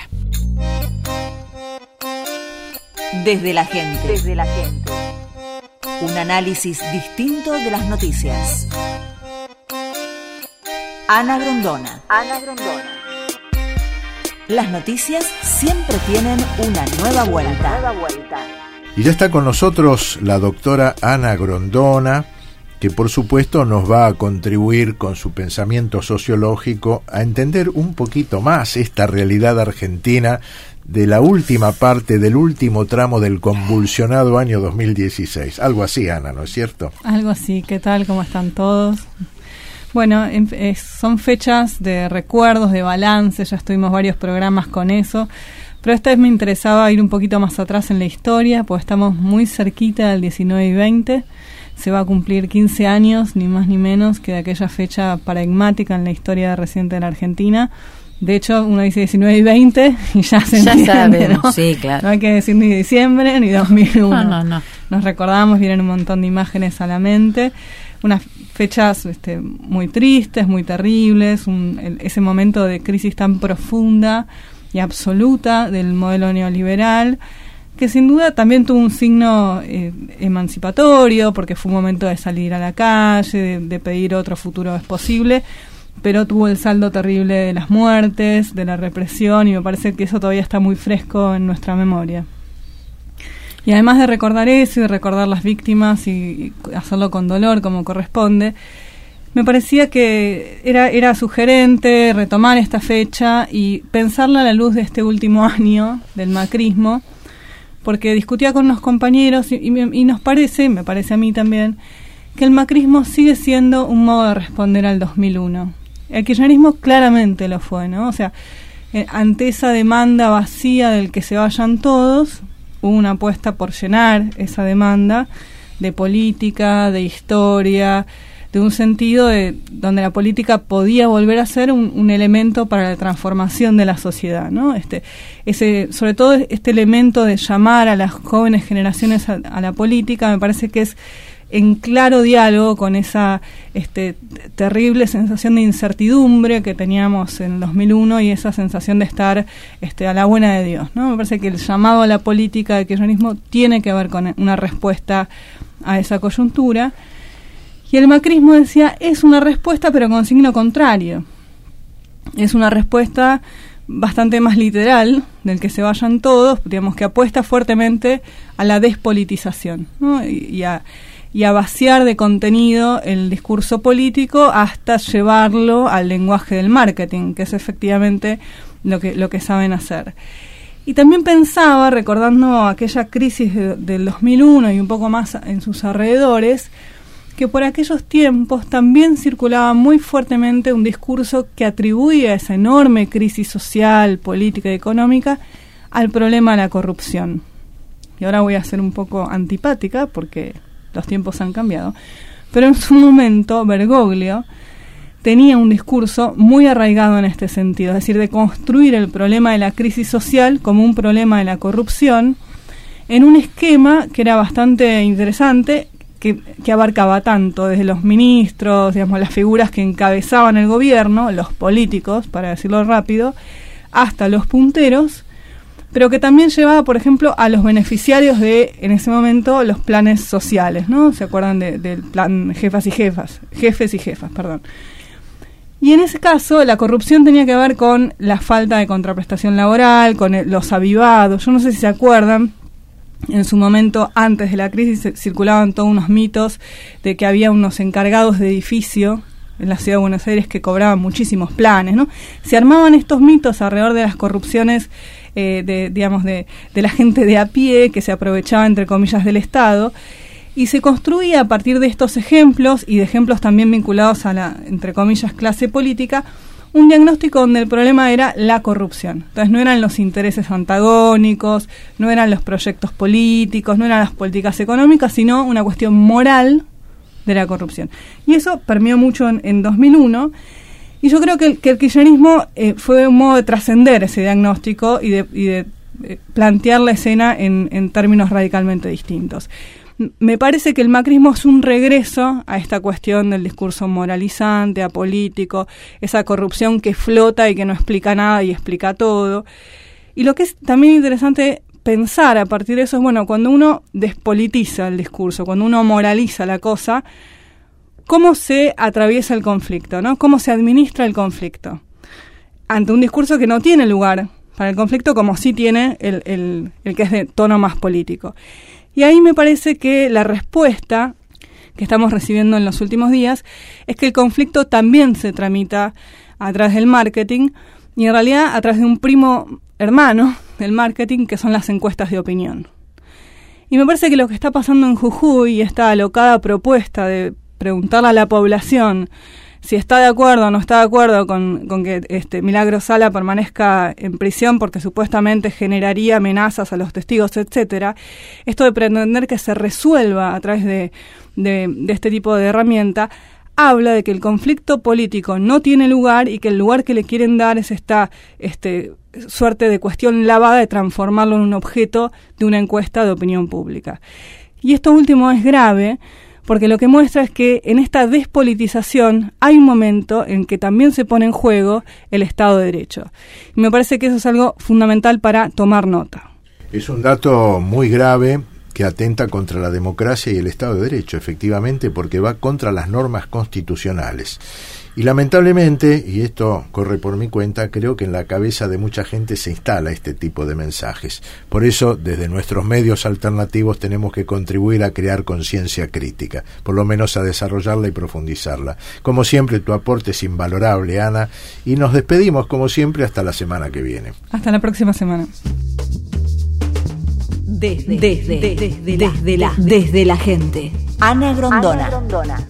Desde la gente. Desde la gente. Un análisis distinto de las noticias. Ana Grondona. Ana Grondona. Las noticias siempre tienen una nueva vuelta. Nueva vuelta. Y ya está con nosotros la doctora Ana Grondona, que por supuesto nos va a contribuir con su pensamiento sociológico a entender un poquito más esta realidad argentina de la última parte, del último tramo del convulsionado año dos mil dieciséis. Algo así, Ana, ¿no es cierto? Algo así. ¿Qué tal? ¿Cómo están todos? Bueno, es, son fechas de recuerdos, de balance, ya estuvimos varios programas con eso, pero esta vez me interesaba ir un poquito más atrás en la historia, porque estamos muy cerquita del diecinueve y veinte, se va a cumplir quince años, ni más ni menos, que de aquella fecha paradigmática en la historia reciente de la Argentina, De hecho, uno dice diecinueve y veinte y ya se ya entiende, sabemos, ¿no? Sí, claro. No hay que decir ni diciembre ni dos mil uno. No, no, no. Nos recordamos, vienen un montón de imágenes a la mente, unas fechas este, muy tristes, muy terribles, un, el, ese momento de crisis tan profunda y absoluta del modelo neoliberal, que sin duda también tuvo un signo eh, emancipatorio, porque fue un momento de salir a la calle, de, de pedir otro futuro es posible, pero tuvo el saldo terrible de las muertes, de la represión, y me parece que eso todavía está muy fresco en nuestra memoria. Y además de recordar eso y de recordar las víctimas y, y hacerlo con dolor como corresponde, me parecía que era, era sugerente retomar esta fecha y pensarla a la luz de este último año del macrismo, porque discutía con unos compañeros y, y, y nos parece, me parece a mí también, que el macrismo sigue siendo un modo de responder al dos mil uno. El kirchnerismo claramente lo fue, ¿no? O sea, eh, ante esa demanda vacía del que se vayan todos, hubo una apuesta por llenar esa demanda de política, de historia, de un sentido de donde la política podía volver a ser un, un elemento para la transformación de la sociedad, ¿no? Este, ese, sobre todo este elemento de llamar a las jóvenes generaciones a, a la política, me parece que es en claro diálogo con esa este, terrible sensación de incertidumbre que teníamos en dos mil uno y esa sensación de estar este, a la buena de Dios, ¿no? Me parece que el llamado a la política del kirchnerismo tiene que ver con una respuesta a esa coyuntura, y el macrismo decía, es una respuesta pero con signo contrario, es una respuesta bastante más literal del que se vayan todos, digamos, que apuesta fuertemente a la despolitización, ¿no? y, y a y a vaciar de contenido el discurso político hasta llevarlo al lenguaje del marketing, que es efectivamente lo que, lo que saben hacer. Y también pensaba, recordando aquella crisis de, del dos mil uno y un poco más en sus alrededores, que por aquellos tiempos también circulaba muy fuertemente un discurso que atribuía esa enorme crisis social, política y económica al problema de la corrupción. Y ahora voy a ser un poco antipática porque los tiempos han cambiado, pero en su momento Bergoglio tenía un discurso muy arraigado en este sentido, es decir, de construir el problema de la crisis social como un problema de la corrupción, en un esquema que era bastante interesante, que, que abarcaba tanto desde los ministros, digamos, las figuras que encabezaban el gobierno, los políticos, para decirlo rápido, hasta los punteros, pero que también llevaba, por ejemplo, a los beneficiarios de, en ese momento, los planes sociales, ¿no? ¿Se acuerdan de, del plan jefas y jefas? Jefes y jefas, perdón. Y en ese caso, la corrupción tenía que ver con la falta de contraprestación laboral, con el, los avivados. Yo no sé si se acuerdan, en su momento, antes de la crisis, circulaban todos unos mitos de que había unos encargados de edificio en la ciudad de Buenos Aires que cobraban muchísimos planes, ¿no? Se armaban estos mitos alrededor de las corrupciones Eh, de, digamos, de, de la gente de a pie que se aprovechaba, entre comillas, del Estado, y se construía a partir de estos ejemplos y de ejemplos también vinculados a la, entre comillas, clase política, un diagnóstico donde el problema era la corrupción. Entonces no eran los intereses antagónicos, no eran los proyectos políticos, no eran las políticas económicas, sino una cuestión moral de la corrupción. Y eso permeó mucho en, en dos mil uno. Y yo creo que el, que el kirchnerismo eh, fue un modo de trascender ese diagnóstico y de, y de eh, plantear la escena en, en términos radicalmente distintos. M- me parece que el macrismo es un regreso a esta cuestión del discurso moralizante, apolítico, esa corrupción que flota y que no explica nada y explica todo. Y lo que es también interesante pensar a partir de eso es, bueno, cuando uno despolitiza el discurso, cuando uno moraliza la cosa, ¿cómo se atraviesa el conflicto, ¿no? ¿Cómo se administra el conflicto? Ante un discurso que no tiene lugar para el conflicto, como sí tiene el, el, el que es de tono más político. Y ahí me parece que la respuesta que estamos recibiendo en los últimos días es que el conflicto también se tramita a través del marketing y en realidad a través de un primo hermano del marketing, que son las encuestas de opinión. Y me parece que lo que está pasando en Jujuy, esta alocada propuesta de preguntarle a la población si está de acuerdo o no está de acuerdo con, con que este Milagros Sala permanezca en prisión porque supuestamente generaría amenazas a los testigos, etcétera. Esto de pretender que se resuelva a través de, de, de este tipo de herramienta habla de que el conflicto político no tiene lugar y que el lugar que le quieren dar es esta este, suerte de cuestión lavada de transformarlo en un objeto de una encuesta de opinión pública. Y esto último es grave porque lo que muestra es que en esta despolitización hay un momento en que también se pone en juego el Estado de Derecho. Y me parece que eso es algo fundamental para tomar nota. Es un dato muy grave que atenta contra la democracia y el Estado de Derecho, efectivamente, porque va contra las normas constitucionales. Y lamentablemente, y esto corre por mi cuenta, creo que en la cabeza de mucha gente se instala este tipo de mensajes. Por eso, desde nuestros medios alternativos tenemos que contribuir a crear conciencia crítica, por lo menos a desarrollarla y profundizarla. Como siempre, tu aporte es invalorable, Ana, y nos despedimos, como siempre, hasta la semana que viene. Hasta la próxima semana. Desde, desde, desde, desde, la, desde, la, desde la gente. Ana Grondona. Ana Grondona.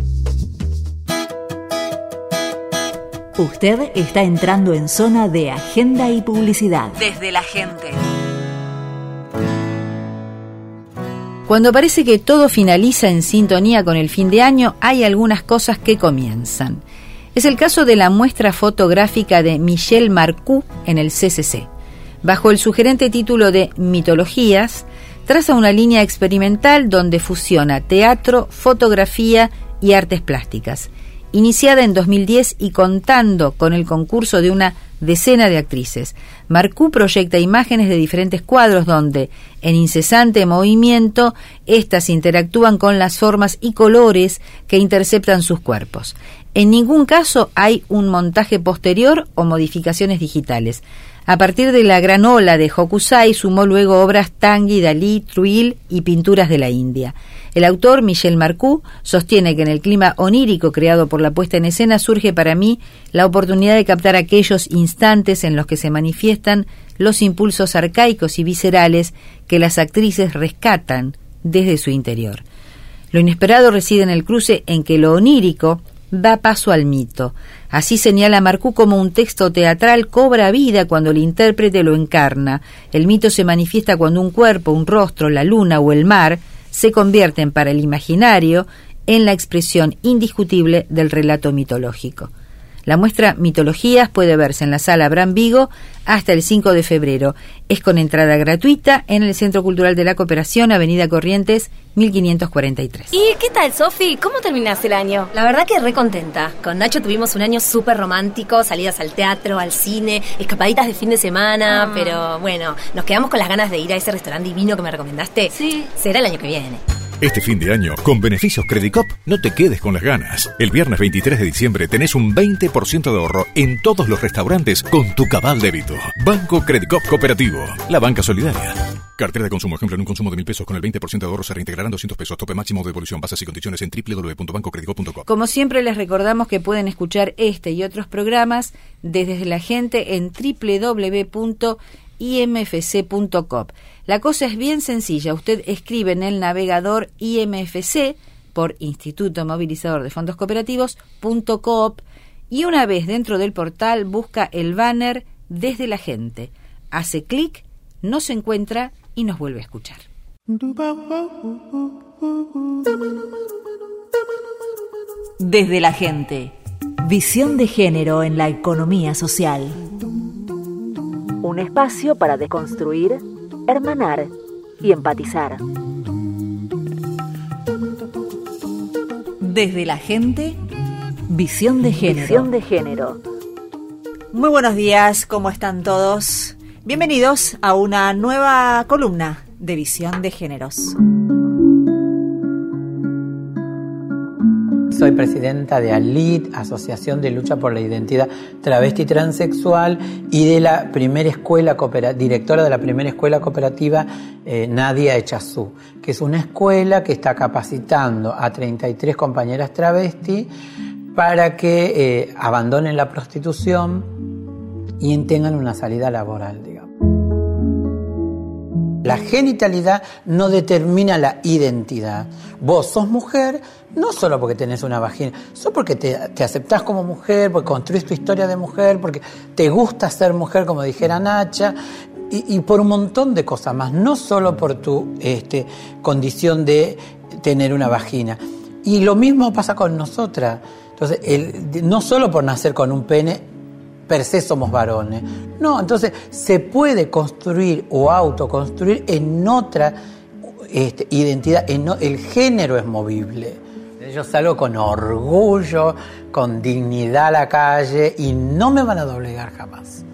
Usted está entrando en zona de agenda y publicidad. Desde la gente. Cuando parece que todo finaliza en sintonía con el fin de año, hay algunas cosas que comienzan. Es el caso de la muestra fotográfica de Michel Marcoux en el C C C. Bajo el sugerente título de Mitologías, traza una línea experimental donde fusiona teatro, fotografía y artes plásticas. Iniciada en dos mil diez y contando con el concurso de una decena de actrices, Marcoux proyecta imágenes de diferentes cuadros donde, en incesante movimiento, éstas interactúan con las formas y colores que interceptan sus cuerpos. En ningún caso hay un montaje posterior o modificaciones digitales. A partir de la gran ola de Hokusai sumó luego obras Tanguy, Dalí, Trujillo y pinturas de la India. El autor, Michel Marcoux, sostiene que en el clima onírico creado por la puesta en escena surge para mí la oportunidad de captar aquellos instantes en los que se manifiestan los impulsos arcaicos y viscerales que las actrices rescatan desde su interior. Lo inesperado reside en el cruce en que lo onírico da paso al mito. Así señala Marcoux como un texto teatral cobra vida cuando el intérprete lo encarna. El mito se manifiesta cuando un cuerpo, un rostro, la luna o el mar se convierten para el imaginario en la expresión indiscutible del relato mitológico. La muestra Mitologías puede verse en la Sala Abraham Vigo hasta el cinco de febrero. Es con entrada gratuita en el Centro Cultural de la Cooperación, Avenida Corrientes, mil quinientos cuarenta y tres. ¿Y qué tal, Sofi? ¿Cómo terminaste el año? La verdad que re contenta. Con Nacho tuvimos un año súper romántico, salidas al teatro, al cine, escapaditas de fin de semana, ah. pero bueno, nos quedamos con las ganas de ir a ese restaurante divino que me recomendaste. Sí. Será el año que viene. Este fin de año, con beneficios Credicop, no te quedes con las ganas. El viernes veintitrés de diciembre tenés un veinte por ciento de ahorro en todos los restaurantes con tu cabal débito. Banco Credicop Cooperativo, la banca solidaria. Cartera de consumo, ejemplo, en un consumo de mil pesos con el veinte por ciento de ahorro se reintegrarán doscientos pesos. Tope máximo de devolución. Bases y condiciones en doble u doble u doble u punto banco credicop punto com. Como siempre les recordamos que pueden escuchar este y otros programas desde la gente en doble u doble u doble u punto i m f c punto com. La cosa es bien sencilla. Usted escribe en el navegador I M F C por Instituto Movilizador de Fondos Cooperativos punto coop y una vez dentro del portal busca el banner Desde la Gente. Hace clic, nos encuentra y nos vuelve a escuchar. Desde la Gente. Visión de género en la economía social. Un espacio para deconstruir, hermanar y empatizar. Desde la Gente, visión de género. Visión de género. Muy buenos días, ¿cómo están todos? Bienvenidos a una nueva columna de Visión de Géneros. Soy presidenta de ALIT, Asociación de Lucha por la Identidad Travesti Transexual, y de la primera escuela cooperativa, directora de la primera escuela cooperativa eh, Nadia Echazú, que es una escuela que está capacitando a treinta y tres compañeras travesti para que eh, abandonen la prostitución y tengan una salida laboral, digamos. La genitalidad no determina la identidad. Vos sos mujer no solo porque tenés una vagina, solo porque te, te aceptás como mujer, porque construís tu historia de mujer, porque te gusta ser mujer, como dijera Nacha, y, y por un montón de cosas más, no solo por tu este, condición de tener una vagina. Y lo mismo pasa con nosotras. Entonces, el, no solo por nacer con un pene, per se somos varones. No, entonces se puede construir o autoconstruir en otra este, identidad. En no, el género es movible. Yo salgo con orgullo, con dignidad a la calle y no me van a doblegar jamás.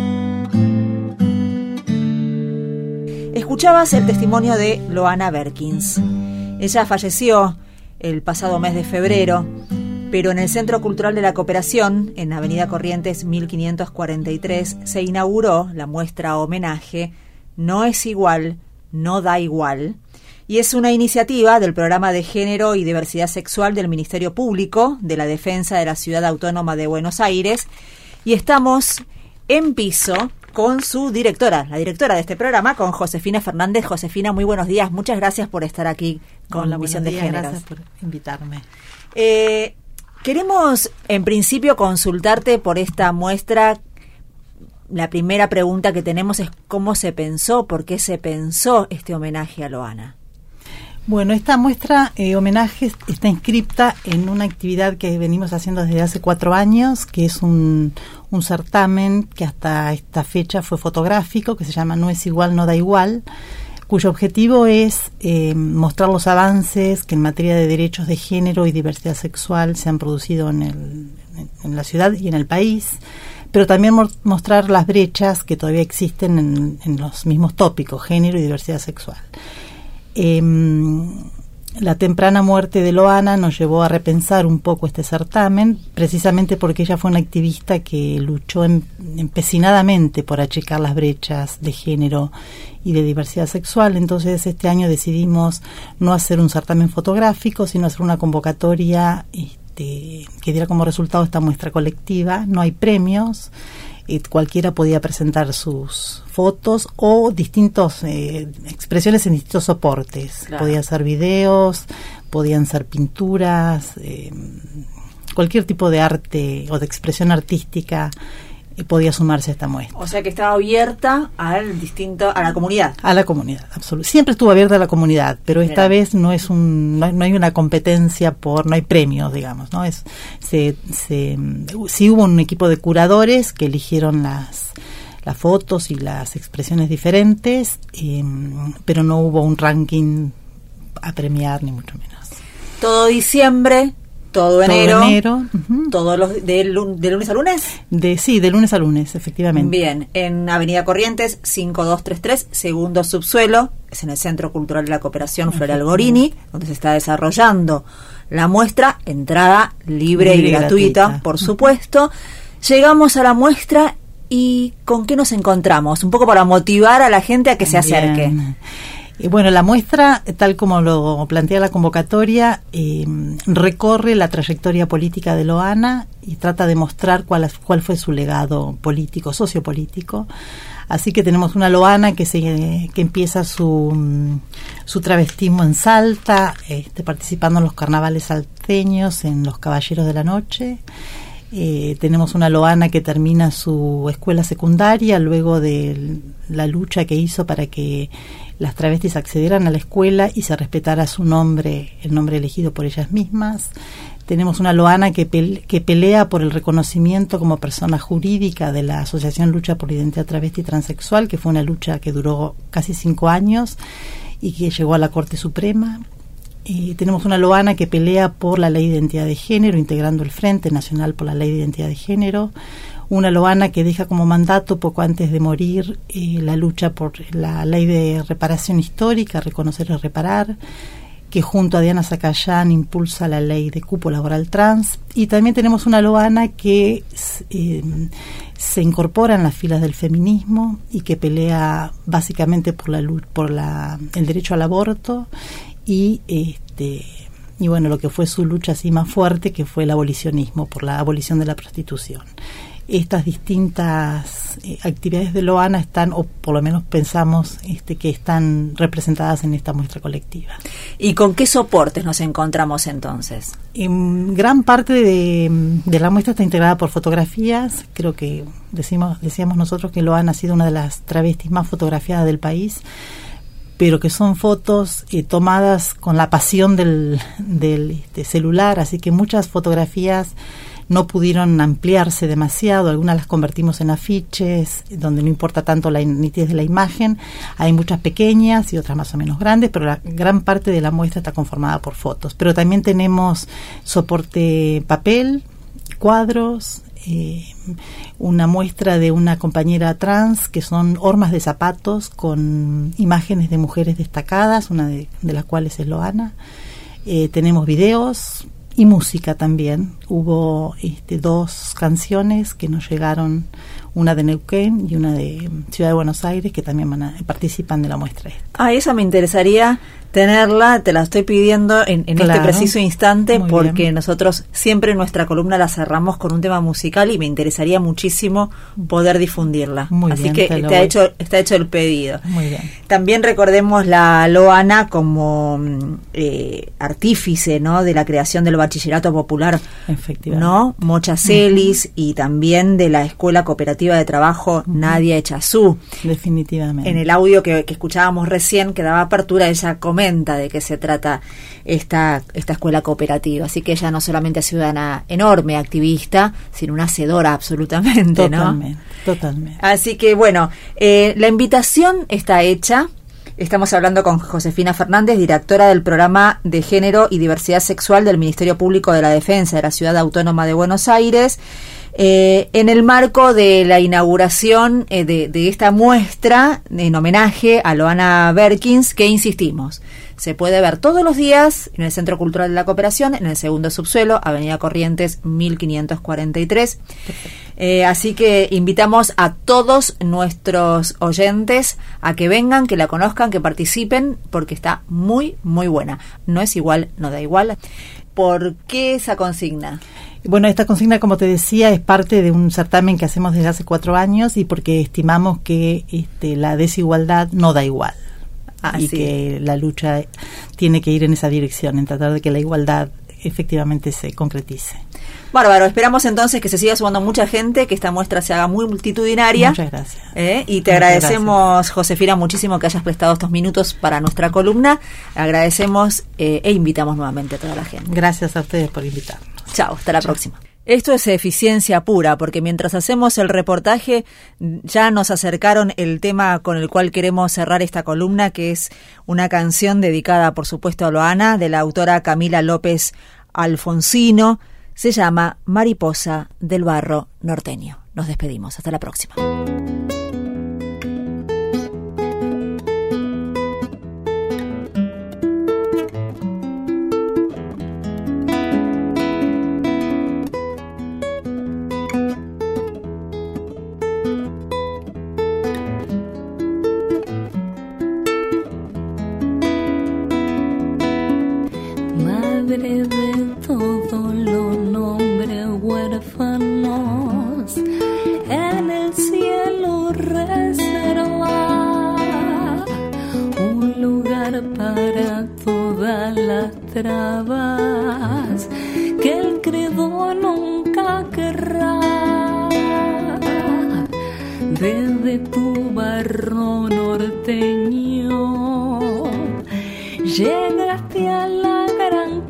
Escuchabas el testimonio de Loana Berkins. Ella falleció el pasado mes de febrero, pero en el Centro Cultural de la Cooperación, en Avenida Corrientes mil quinientos cuarenta y tres, se inauguró la muestra homenaje No es igual, no da igual, y es una iniciativa del Programa de Género y Diversidad Sexual del Ministerio Público de la Defensa de la Ciudad Autónoma de Buenos Aires, y estamos en piso con su directora, la directora de este programa, con Josefina Fernández. Josefina, muy buenos días, muchas gracias por estar aquí con Hola, la Visión de días, Géneros. Gracias por invitarme. Eh, queremos, en principio, consultarte por esta muestra. La primera pregunta que tenemos es cómo se pensó, por qué se pensó este homenaje a Loana. Bueno, esta muestra eh, homenaje está inscripta en una actividad que venimos haciendo desde hace cuatro años, que es un, un certamen que hasta esta fecha fue fotográfico, que se llama No es igual, no da igual, cuyo objetivo es eh, mostrar los avances que en materia de derechos de género y diversidad sexual se han producido en, el, en la ciudad y en el país, pero también mo- mostrar las brechas que todavía existen en, en los mismos tópicos, género y diversidad sexual. Eh, la temprana muerte de Loana nos llevó a repensar un poco este certamen, precisamente porque ella fue una activista que luchó em, empecinadamente por achicar las brechas de género y de diversidad sexual. Entonces este año decidimos no hacer un certamen fotográfico, sino hacer una convocatoria este, que diera como resultado esta muestra colectiva. No hay premios. Eh, cualquiera podía presentar sus fotos o distintas eh, expresiones en distintos soportes. Claro. Podían ser videos, podían ser pinturas, eh, cualquier tipo de arte o de expresión artística eh, podía sumarse a esta muestra. O sea que estaba abierta al distinto, a la comunidad. A la comunidad, absolutamente. Siempre estuvo abierta a la comunidad, pero esta Mira. vez no es un, no hay, no hay una competencia por, no hay premios, digamos, ¿no? Es, se, se, sí hubo un equipo de curadores que eligieron las, las fotos y las expresiones diferentes, eh, pero no hubo un ranking a premiar, ni mucho menos. Todo diciembre. Todo enero, todo enero, uh-huh. todos los de, de lunes a lunes. De sí, de lunes a lunes, efectivamente. Bien, en Avenida Corrientes cinco dos tres tres, segundo subsuelo, es en el Centro Cultural de la Cooperación Floral Gorini, donde se está desarrollando la muestra, entrada libre, libre y gratuita, gratuita, por supuesto. Llegamos a la muestra y ¿con qué nos encontramos? Un poco para motivar a la gente a que se acerque. Bien. Eh, bueno, la muestra, tal como lo plantea la convocatoria, eh, recorre la trayectoria política de Loana y trata de mostrar cuál, cuál fue su legado político, sociopolítico. Así que tenemos una Loana que, se, que empieza su, su travestismo en Salta, este, participando en los carnavales salteños, en los Caballeros de la Noche. Eh, tenemos una Loana que termina su escuela secundaria luego de la lucha que hizo para que las travestis accedieran a la escuela y se respetara su nombre, el nombre elegido por ellas mismas. Tenemos una Loana que, pe- que pelea por el reconocimiento como persona jurídica de la Asociación Lucha por la Identidad Travesti y Transexual, que fue una lucha que duró casi cinco años y que llegó a la Corte Suprema. Eh, tenemos una Loana que pelea por la Ley de Identidad de Género, integrando el Frente Nacional por la Ley de Identidad de Género. Una Loana que deja como mandato, poco antes de morir, eh, la lucha por la Ley de Reparación Histórica, reconocer y reparar, que junto a Diana Zacayán impulsa la Ley de Cupo Laboral Trans. Y también tenemos una Loana que eh, se incorpora en las filas del feminismo y que pelea básicamente por la por la el derecho al aborto y este y bueno, lo que fue su lucha así más fuerte, que fue el abolicionismo, por la abolición de la prostitución. Estas distintas eh, actividades de Loana están, o por lo menos pensamos este, que están representadas en esta muestra colectiva. ¿Y con qué soportes nos encontramos entonces? En gran parte de, de la muestra está integrada por fotografías. Creo que decimos decíamos nosotros que Loana ha sido una de las travestis más fotografiadas del país. pero que son fotos eh, tomadas con la pasión del, del este, celular, así que muchas fotografías no pudieron ampliarse demasiado, algunas las convertimos en afiches, donde no importa tanto la nitidez de la imagen, hay muchas pequeñas y otras más o menos grandes, pero la gran parte de la muestra está conformada por fotos. Pero también tenemos soporte papel, cuadros, eh, una muestra de una compañera trans, que son hormas de zapatos con imágenes de mujeres destacadas, una de, de las cuales es Loana. Eh, tenemos videos y música también. Hubo este, dos canciones que nos llegaron, una de Neuquén y una de Ciudad de Buenos Aires, que también van a, participan de la muestra esta. Ah, esa me interesaría tenerla, te la estoy pidiendo en, en Claro. este preciso instante, Muy porque bien. nosotros siempre nuestra columna la cerramos con un tema musical y me interesaría muchísimo poder difundirla. Muy Así bien, que te lo te ha voy. hecho, está hecho el pedido. Muy bien. También recordemos la Loana como mm, eh, artífice, ¿no?, de la creación del bachillerato popular, Efectivamente. ¿no? Mocha Celis, y también de la Escuela Cooperativa de Trabajo Nadia Echazú. Definitivamente. En el audio que, que escuchábamos recién, que daba apertura, ella comenta de qué se trata esta, esta escuela cooperativa. Así que ella no solamente ha sido una enorme activista, sino una hacedora absolutamente, ¿no? Totalmente, totalmente. Así que bueno, eh, la invitación está hecha. Estamos hablando con Josefina Fernández, directora del Programa de Género y Diversidad Sexual del Ministerio Público de la Defensa de la Ciudad Autónoma de Buenos Aires, eh, en el marco de la inauguración eh, de, de esta muestra en homenaje a Loana Berkins, que insistimos, se puede ver todos los días en el Centro Cultural de la Cooperación, en el segundo subsuelo, Avenida Corrientes mil quinientos cuarenta y tres. Eh, así que invitamos a todos nuestros oyentes a que vengan, que la conozcan, que participen, porque está muy, muy buena. No es igual, no da igual. ¿Por qué esa consigna? Bueno, esta consigna, como te decía, es parte de un certamen que hacemos desde hace cuatro años y porque estimamos que este, la desigualdad no da igual. Ah, y sí. que la lucha tiene que ir en esa dirección, en tratar de que la igualdad efectivamente se concretice. Bárbaro, esperamos entonces que se siga sumando mucha gente, que esta muestra se haga muy multitudinaria. Muchas gracias. ¿Eh? Y te Muchas agradecemos, gracias. Josefina, muchísimo que hayas prestado estos minutos para nuestra columna. Agradecemos eh, e invitamos nuevamente a toda la gente. Gracias a ustedes por invitarnos. Chao, hasta la próxima. Esto es eficiencia pura, porque mientras hacemos el reportaje ya nos acercaron el tema con el cual queremos cerrar esta columna, que es una canción dedicada, por supuesto, a Loana, de la autora Camila López Alfonsino. Se llama Mariposa del Barro Norteño. Nos despedimos. Hasta la próxima. Madre de todos los nombres huérfanos, en el cielo reserva un lugar para todas las trabas que el credo nunca querrá. Desde tu barro norteño llegaste a la gran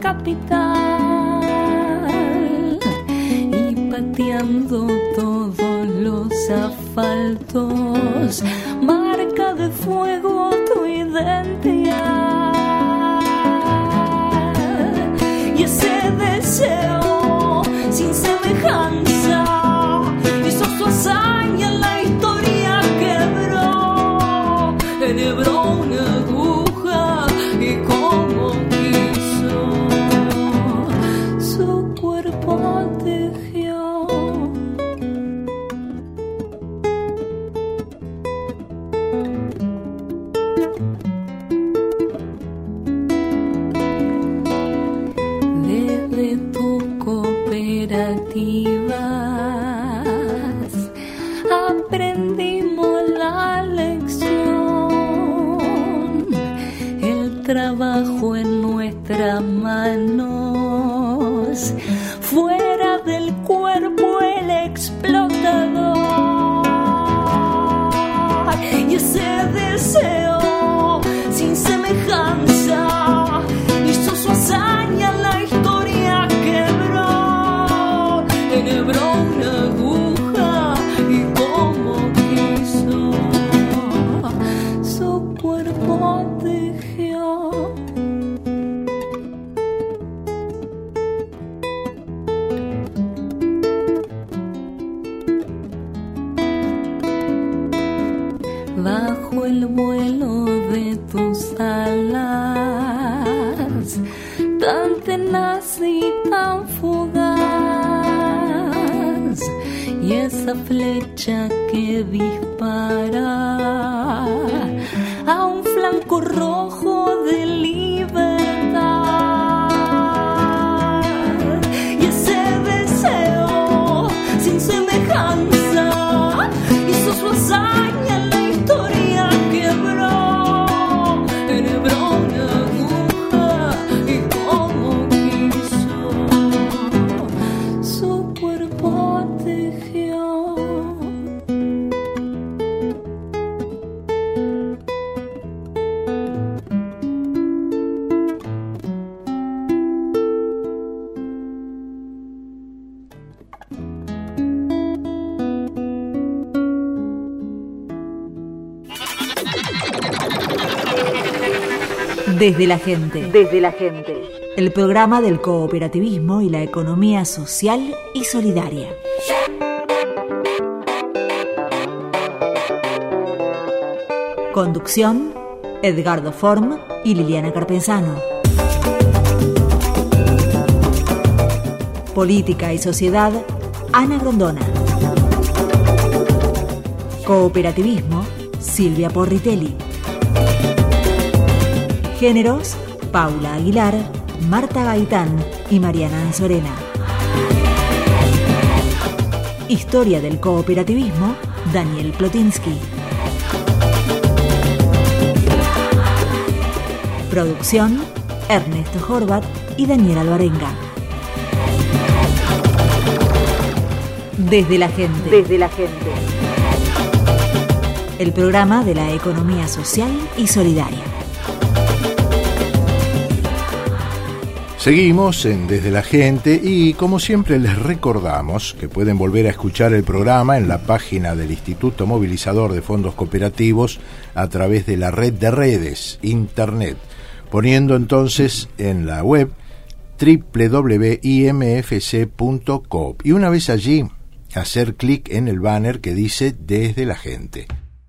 capital y pateando todos los asfaltos marca de fuego tu identidad y ese deseo sin semejanza hizo su hazaña en la historia, quebró, enhebró una aguja y como quiso su cuerpo tejió. Desde tus cooperativas aprendimos la lección, el trabajo en nuestras manos, fuera del cuerpo el explotador y ese deseo sin enhebró una aguja y como quiso su cuerpo tejió. Bajo el vuelo de tus alas, tan tenaz y tan fugaz, y esa flecha que dispara a un flanco rojo de libertad, y ese deseo sin semejanza hizo su hazaña en la historia, quebró, enhebró una aguja y como quiso su cuerpo tejió. Desde la gente. Desde la gente. El programa del cooperativismo y la economía social y solidaria. Conducción: Edgardo Form y Liliana Carpenzano. Política y sociedad: Ana Grondona. Cooperativismo: Silvia Porritelli. Géneros: Paula Aguilar, Marta Gaitán y Mariana Anzorena. Historia del cooperativismo: Daniel Plotinsky. Producción: Ernesto Horvat y Daniel Alvarenga. Desde la gente. Desde la gente. El programa de la economía social y solidaria. Seguimos en Desde la Gente y, como siempre, les recordamos que pueden volver a escuchar el programa en la página del Instituto Movilizador de Fondos Cooperativos a través de la red de redes, Internet, poniendo entonces en la web doble u doble u doble u punto i m f c punto coop y una vez allí hacer clic en el banner que dice Desde la Gente.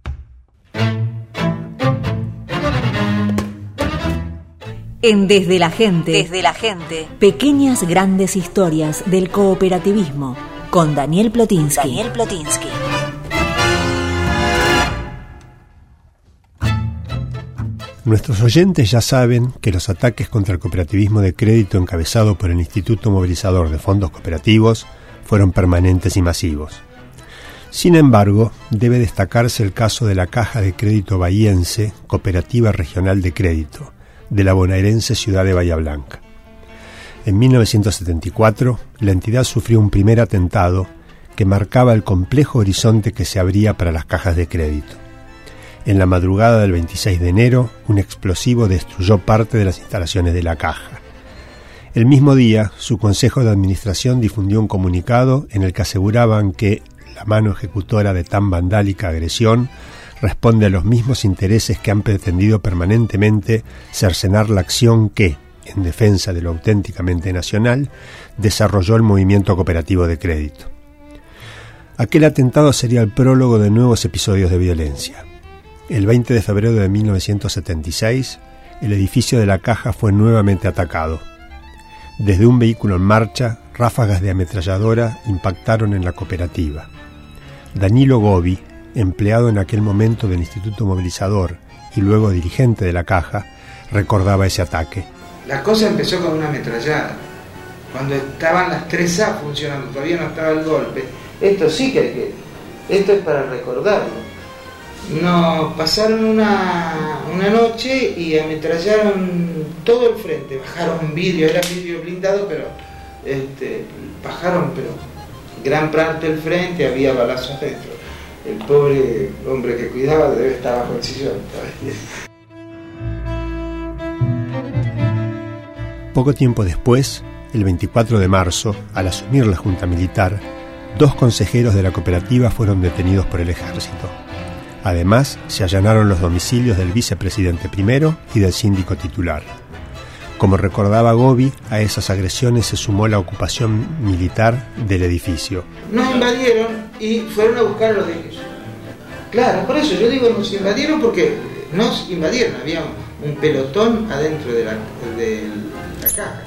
En Desde la Gente. Desde la Gente. Pequeñas grandes historias del cooperativismo con Daniel Plotinsky. Daniel Plotinsky. Nuestros oyentes ya saben que los ataques contra el cooperativismo de crédito encabezado por el Instituto Movilizador de Fondos Cooperativos fueron permanentes y masivos. Sin embargo, debe destacarse el caso de la Caja de Crédito Bahiense, Cooperativa Regional de Crédito, de la bonaerense ciudad de Bahía Blanca. En mil novecientos setenta y cuatro, la entidad sufrió un primer atentado que marcaba el complejo horizonte que se abría para las cajas de crédito. En la madrugada del veintiséis de enero, un explosivo destruyó parte de las instalaciones de la caja. El mismo día, su consejo de administración difundió un comunicado en el que aseguraban que la mano ejecutora de tan vandálica agresión responde a los mismos intereses que han pretendido permanentemente cercenar la acción que, en defensa de lo auténticamente nacional, desarrolló el movimiento cooperativo de crédito. Aquel atentado sería el prólogo de nuevos episodios de violencia. El veinte de febrero de mil novecientos setenta y seis, el edificio de la Caja fue nuevamente atacado. Desde un vehículo en marcha, ráfagas de ametralladora impactaron en la cooperativa. Danilo Gobi, empleado en aquel momento del Instituto Movilizador y luego dirigente de la Caja, recordaba ese ataque. La cosa empezó con una ametrallada. Cuando estaban las tres A funcionando, todavía no estaba el golpe. Esto sí que hay que... Esto es para recordarlo. Nos pasaron una, una noche y ametrallaron todo el frente. Bajaron vidrio, era vidrio blindado, pero este, bajaron pero gran parte del frente, había balazos dentro. El pobre hombre que cuidaba debe estar bajo el sillón. Poco tiempo después, el veinticuatro de marzo, al asumir la Junta Militar, dos consejeros de la cooperativa fueron detenidos por el ejército. Además, se allanaron los domicilios del vicepresidente primero y del síndico titular. Como recordaba Gobi, a esas agresiones se sumó la ocupación militar del edificio. Nos invadieron y fueron a buscar a los de ellos. Claro, por eso yo digo nos invadieron porque nos invadieron, había un pelotón adentro de la, de la caja.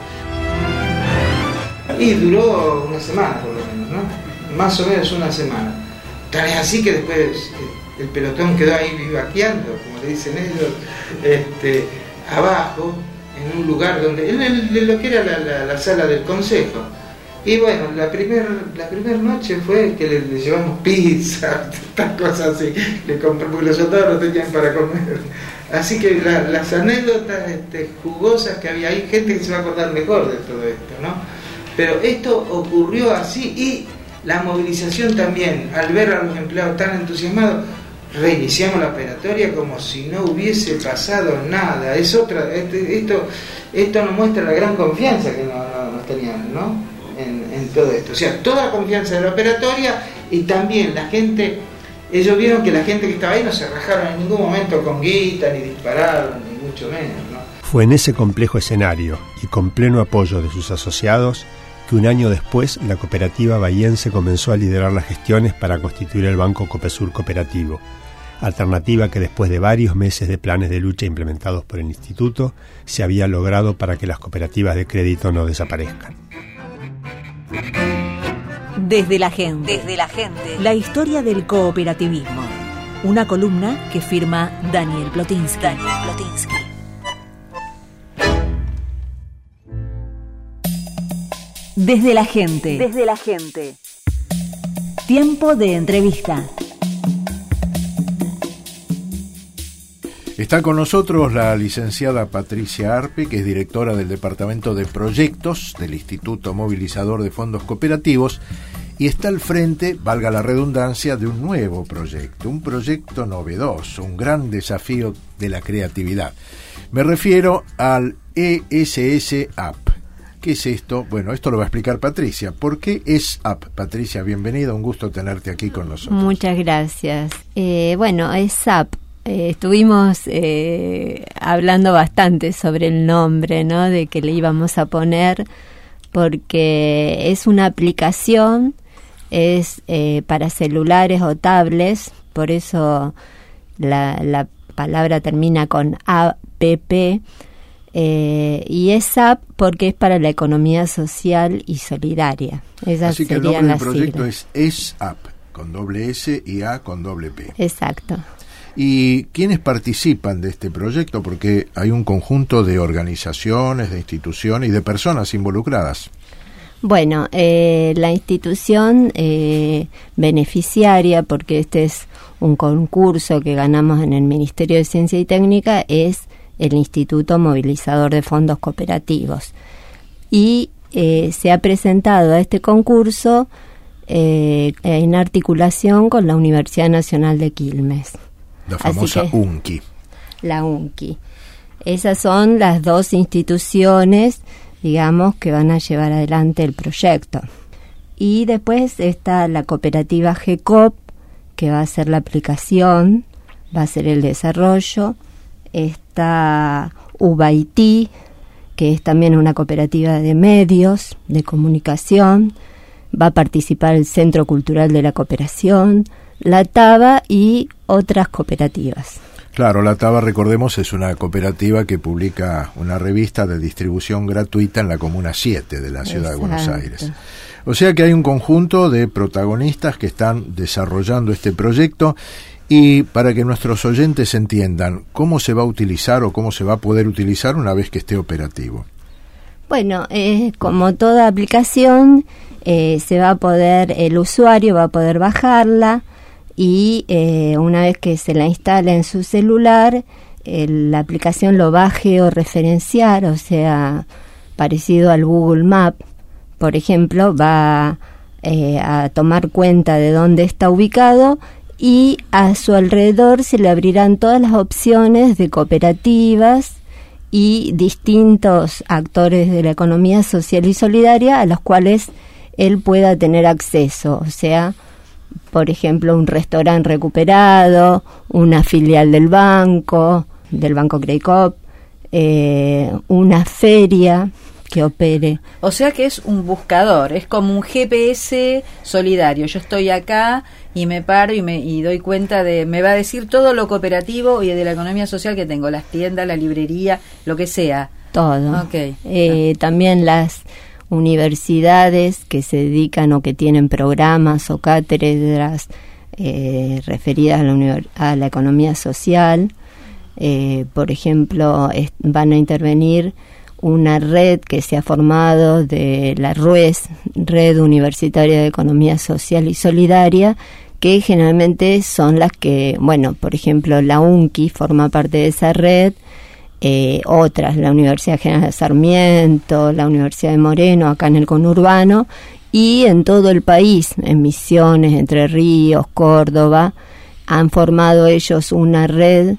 Y duró una semana por lo menos, ¿no? Más o menos una semana. Tal es así que después el pelotón quedó ahí vivaqueando, como le dicen ellos, este, abajo, en un lugar donde, en, el, en lo que era la, la, la sala del consejo. Y bueno, la primera la primer noche fue que le, le llevamos pizza, estas cosas así, le compramos, porque los soldados no tenían para comer. Así que la, las anécdotas este, jugosas que había ahí, gente que se va a acordar mejor de todo esto, ¿no? Pero esto ocurrió así y la movilización también, al ver a los empleados tan entusiasmados, reiniciamos la operatoria como si no hubiese pasado nada. Es otra, este, esto, esto nos muestra la gran confianza que nos, nos, nos tenían, ¿no? En, en todo esto. O sea, toda la confianza de la operatoria y también la gente, ellos vieron que la gente que estaba ahí no se rajaron en ningún momento con guita, ni dispararon, ni mucho menos, ¿no? Fue en ese complejo escenario y con pleno apoyo de sus asociados que un año después la cooperativa bahiense comenzó a liderar las gestiones para constituir el Banco Copesur Cooperativo, alternativa que después de varios meses de planes de lucha implementados por el Instituto se había logrado para que las cooperativas de crédito no desaparezcan. Desde la gente, desde la gente, la historia del cooperativismo. Una columna que firma Daniel Plotinsky. Daniel Plotinsky. Desde la gente, desde la gente. Tiempo de entrevista. Está con nosotros la licenciada Patricia Arpe, que es directora del Departamento de Proyectos del Instituto Movilizador de Fondos Cooperativos, y está al frente, valga la redundancia, de un nuevo proyecto, un proyecto novedoso, un gran desafío de la creatividad. Me refiero al E S S App. ¿Qué es esto? Bueno, esto lo va a explicar Patricia. ¿Por qué es App? Patricia, bienvenida, un gusto tenerte aquí con nosotros. Muchas gracias. Eh, bueno, es App. Eh, estuvimos eh, hablando bastante sobre el nombre, ¿no? De que le íbamos a poner, porque es una aplicación, es eh, para celulares o tablets, por eso la, la palabra termina con app, eh, y es app porque es para la economía social y solidaria. Esas Así que el nombre del proyecto siglas. es es app, con doble S y A con doble P. Exacto. ¿Y quiénes participan de este proyecto? Porque hay un conjunto de organizaciones, de instituciones y de personas involucradas. Bueno, eh, la institución eh, beneficiaria, porque este es un concurso que ganamos en el Ministerio de Ciencia y Técnica, es el Instituto Movilizador de Fondos Cooperativos. Y eh, se ha presentado a este concurso eh, en articulación con la Universidad Nacional de Quilmes. La famosa que, U N C I. La U N C I. Esas son las dos instituciones, digamos, que van a llevar adelante el proyecto. Y después está la cooperativa G C O P, que va a hacer la aplicación, va a hacer el desarrollo. Está U B I T, que es también una cooperativa de medios, de comunicación. Va a participar el Centro Cultural de la Cooperación, la TABA y otras cooperativas. Claro, la TABA, recordemos, es una cooperativa que publica una revista de distribución gratuita en la Comuna siete de la ciudad Exacto. de Buenos Aires. O sea que hay un conjunto de protagonistas que están desarrollando este proyecto, y para que nuestros oyentes entiendan cómo se va a utilizar o cómo se va a poder utilizar una vez que esté operativo. Bueno, eh, como toda aplicación, eh, se va a poder, el usuario va a poder bajarla, y eh, una vez que se la instala en su celular, eh, la aplicación lo va a georreferenciar, o sea, parecido al Google Map, por ejemplo, va eh, a tomar cuenta de dónde está ubicado, y a su alrededor se le abrirán todas las opciones de cooperativas y distintos actores de la economía social y solidaria a los cuales él pueda tener acceso, o sea, por ejemplo, un restaurante recuperado, una filial del banco, del Banco Credicop, eh, una feria que opere. O sea que es un buscador, es como un G P S solidario. Yo estoy acá y me paro y me y doy cuenta de, me va a decir todo lo cooperativo y de la economía social que tengo, las tiendas, la librería, lo que sea. Todo. Okay. Eh, también las universidades que se dedican o que tienen programas o cátedras eh, referidas a la, univer- a la economía social. Eh, por ejemplo, es, van a intervenir una red que se ha formado de la RUES, Red Universitaria de Economía Social y Solidaria, que generalmente son las que, bueno, por ejemplo, la UNCI forma parte de esa red, eh, otras, la Universidad General de Sarmiento, la Universidad de Moreno, acá en el conurbano, y en todo el país, en Misiones, Entre Ríos, Córdoba, han formado ellos una red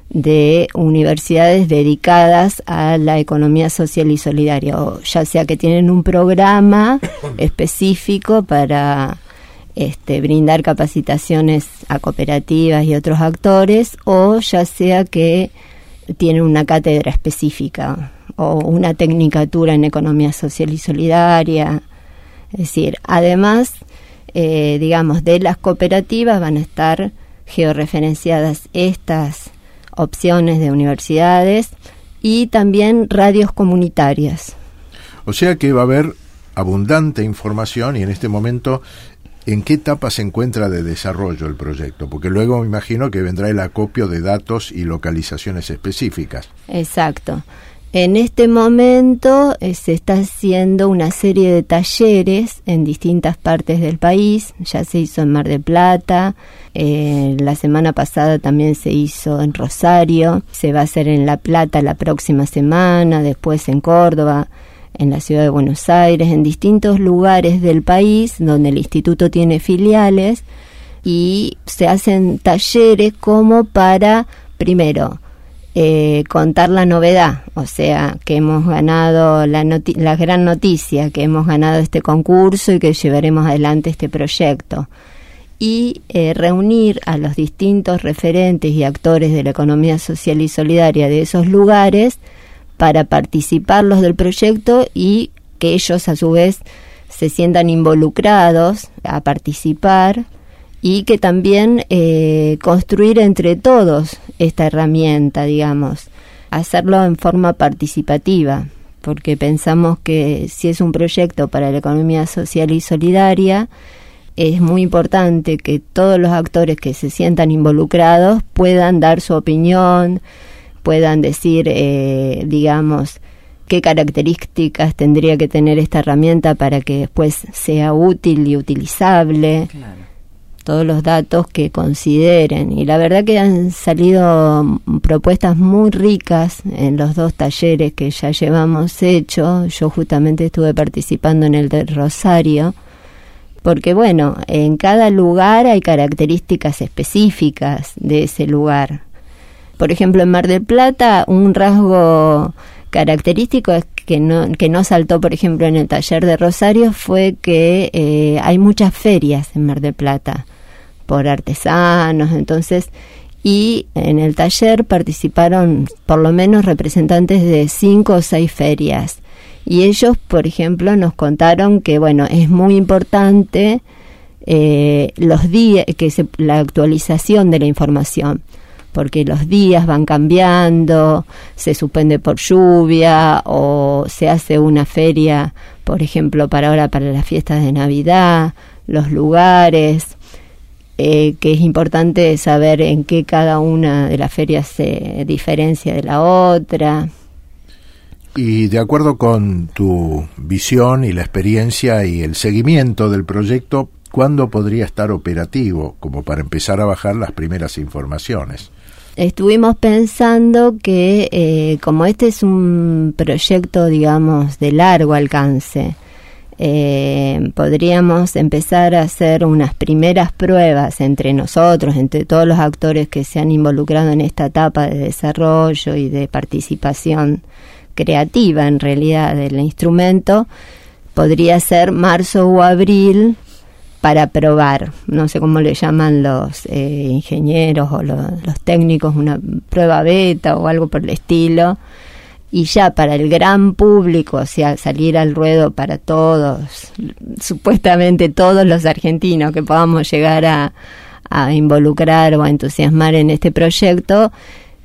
de universidades dedicadas a la economía social y solidaria, o ya sea que tienen un programa específico para este, brindar capacitaciones a cooperativas y otros actores, o ya sea que tienen una cátedra específica o una tecnicatura en economía social y solidaria. Es decir, además, eh, digamos, de las cooperativas van a estar georreferenciadas estas opciones de universidades y también radios comunitarias. O sea que va a haber abundante información y en este momento, ¿en qué etapa se encuentra de desarrollo el proyecto? Porque luego me imagino que vendrá el acopio de datos y localizaciones específicas. Exacto. En este momento eh, se está haciendo una serie de talleres en distintas partes del país. Ya se hizo en Mar del Plata, eh, la semana pasada también se hizo en Rosario, se va a hacer en La Plata la próxima semana, después en Córdoba, en la ciudad de Buenos Aires, en distintos lugares del país donde el instituto tiene filiales, y se hacen talleres como para, primero, Eh, contar la novedad, o sea, que hemos ganado la, noti- la gran noticia, que hemos ganado este concurso y que llevaremos adelante este proyecto, y eh, reunir a los distintos referentes y actores de la economía social y solidaria de esos lugares para participarlos del proyecto y que ellos a su vez se sientan involucrados a participar, y que también eh, construir entre todos esta herramienta, digamos, hacerlo en forma participativa, porque pensamos que si es un proyecto para la economía social y solidaria, es muy importante que todos los actores que se sientan involucrados puedan dar su opinión, puedan decir, eh, digamos, qué características tendría que tener esta herramienta para que después sea útil y utilizable. Claro. Todos los datos que consideren, y la verdad que han salido propuestas muy ricas en los dos talleres que ya llevamos hecho. Yo justamente estuve participando en el de Rosario, porque bueno, en cada lugar hay características específicas de ese lugar. Por ejemplo, en Mar del Plata, un rasgo característico es que no, que no saltó, por ejemplo, en el taller de Rosario, fue que eh, hay muchas ferias en Mar del Plata por artesanos, entonces, y en el taller participaron por lo menos representantes de cinco o seis ferias, y ellos, por ejemplo, nos contaron que, bueno, es muy importante eh, los días, que se, la actualización de la información, porque los días van cambiando, se suspende por lluvia o se hace una feria, por ejemplo, para ahora para las fiestas de Navidad, los lugares, eh, que es importante saber en qué cada una de las ferias se diferencia de la otra. Y de acuerdo con tu visión y la experiencia y el seguimiento del proyecto, ¿cuándo podría estar operativo, como para empezar a bajar las primeras informaciones? Estuvimos pensando que eh, como este es un proyecto, digamos, de largo alcance, eh, podríamos empezar a hacer unas primeras pruebas entre nosotros, entre todos los actores que se han involucrado en esta etapa de desarrollo y de participación creativa en realidad del instrumento. Podría ser marzo o abril para probar, no sé cómo le llaman los eh, ingenieros o lo, los técnicos, una prueba beta o algo por el estilo, y ya para el gran público, o sea, salir al ruedo para todos, supuestamente todos los argentinos que podamos llegar a, a involucrar o a entusiasmar en este proyecto,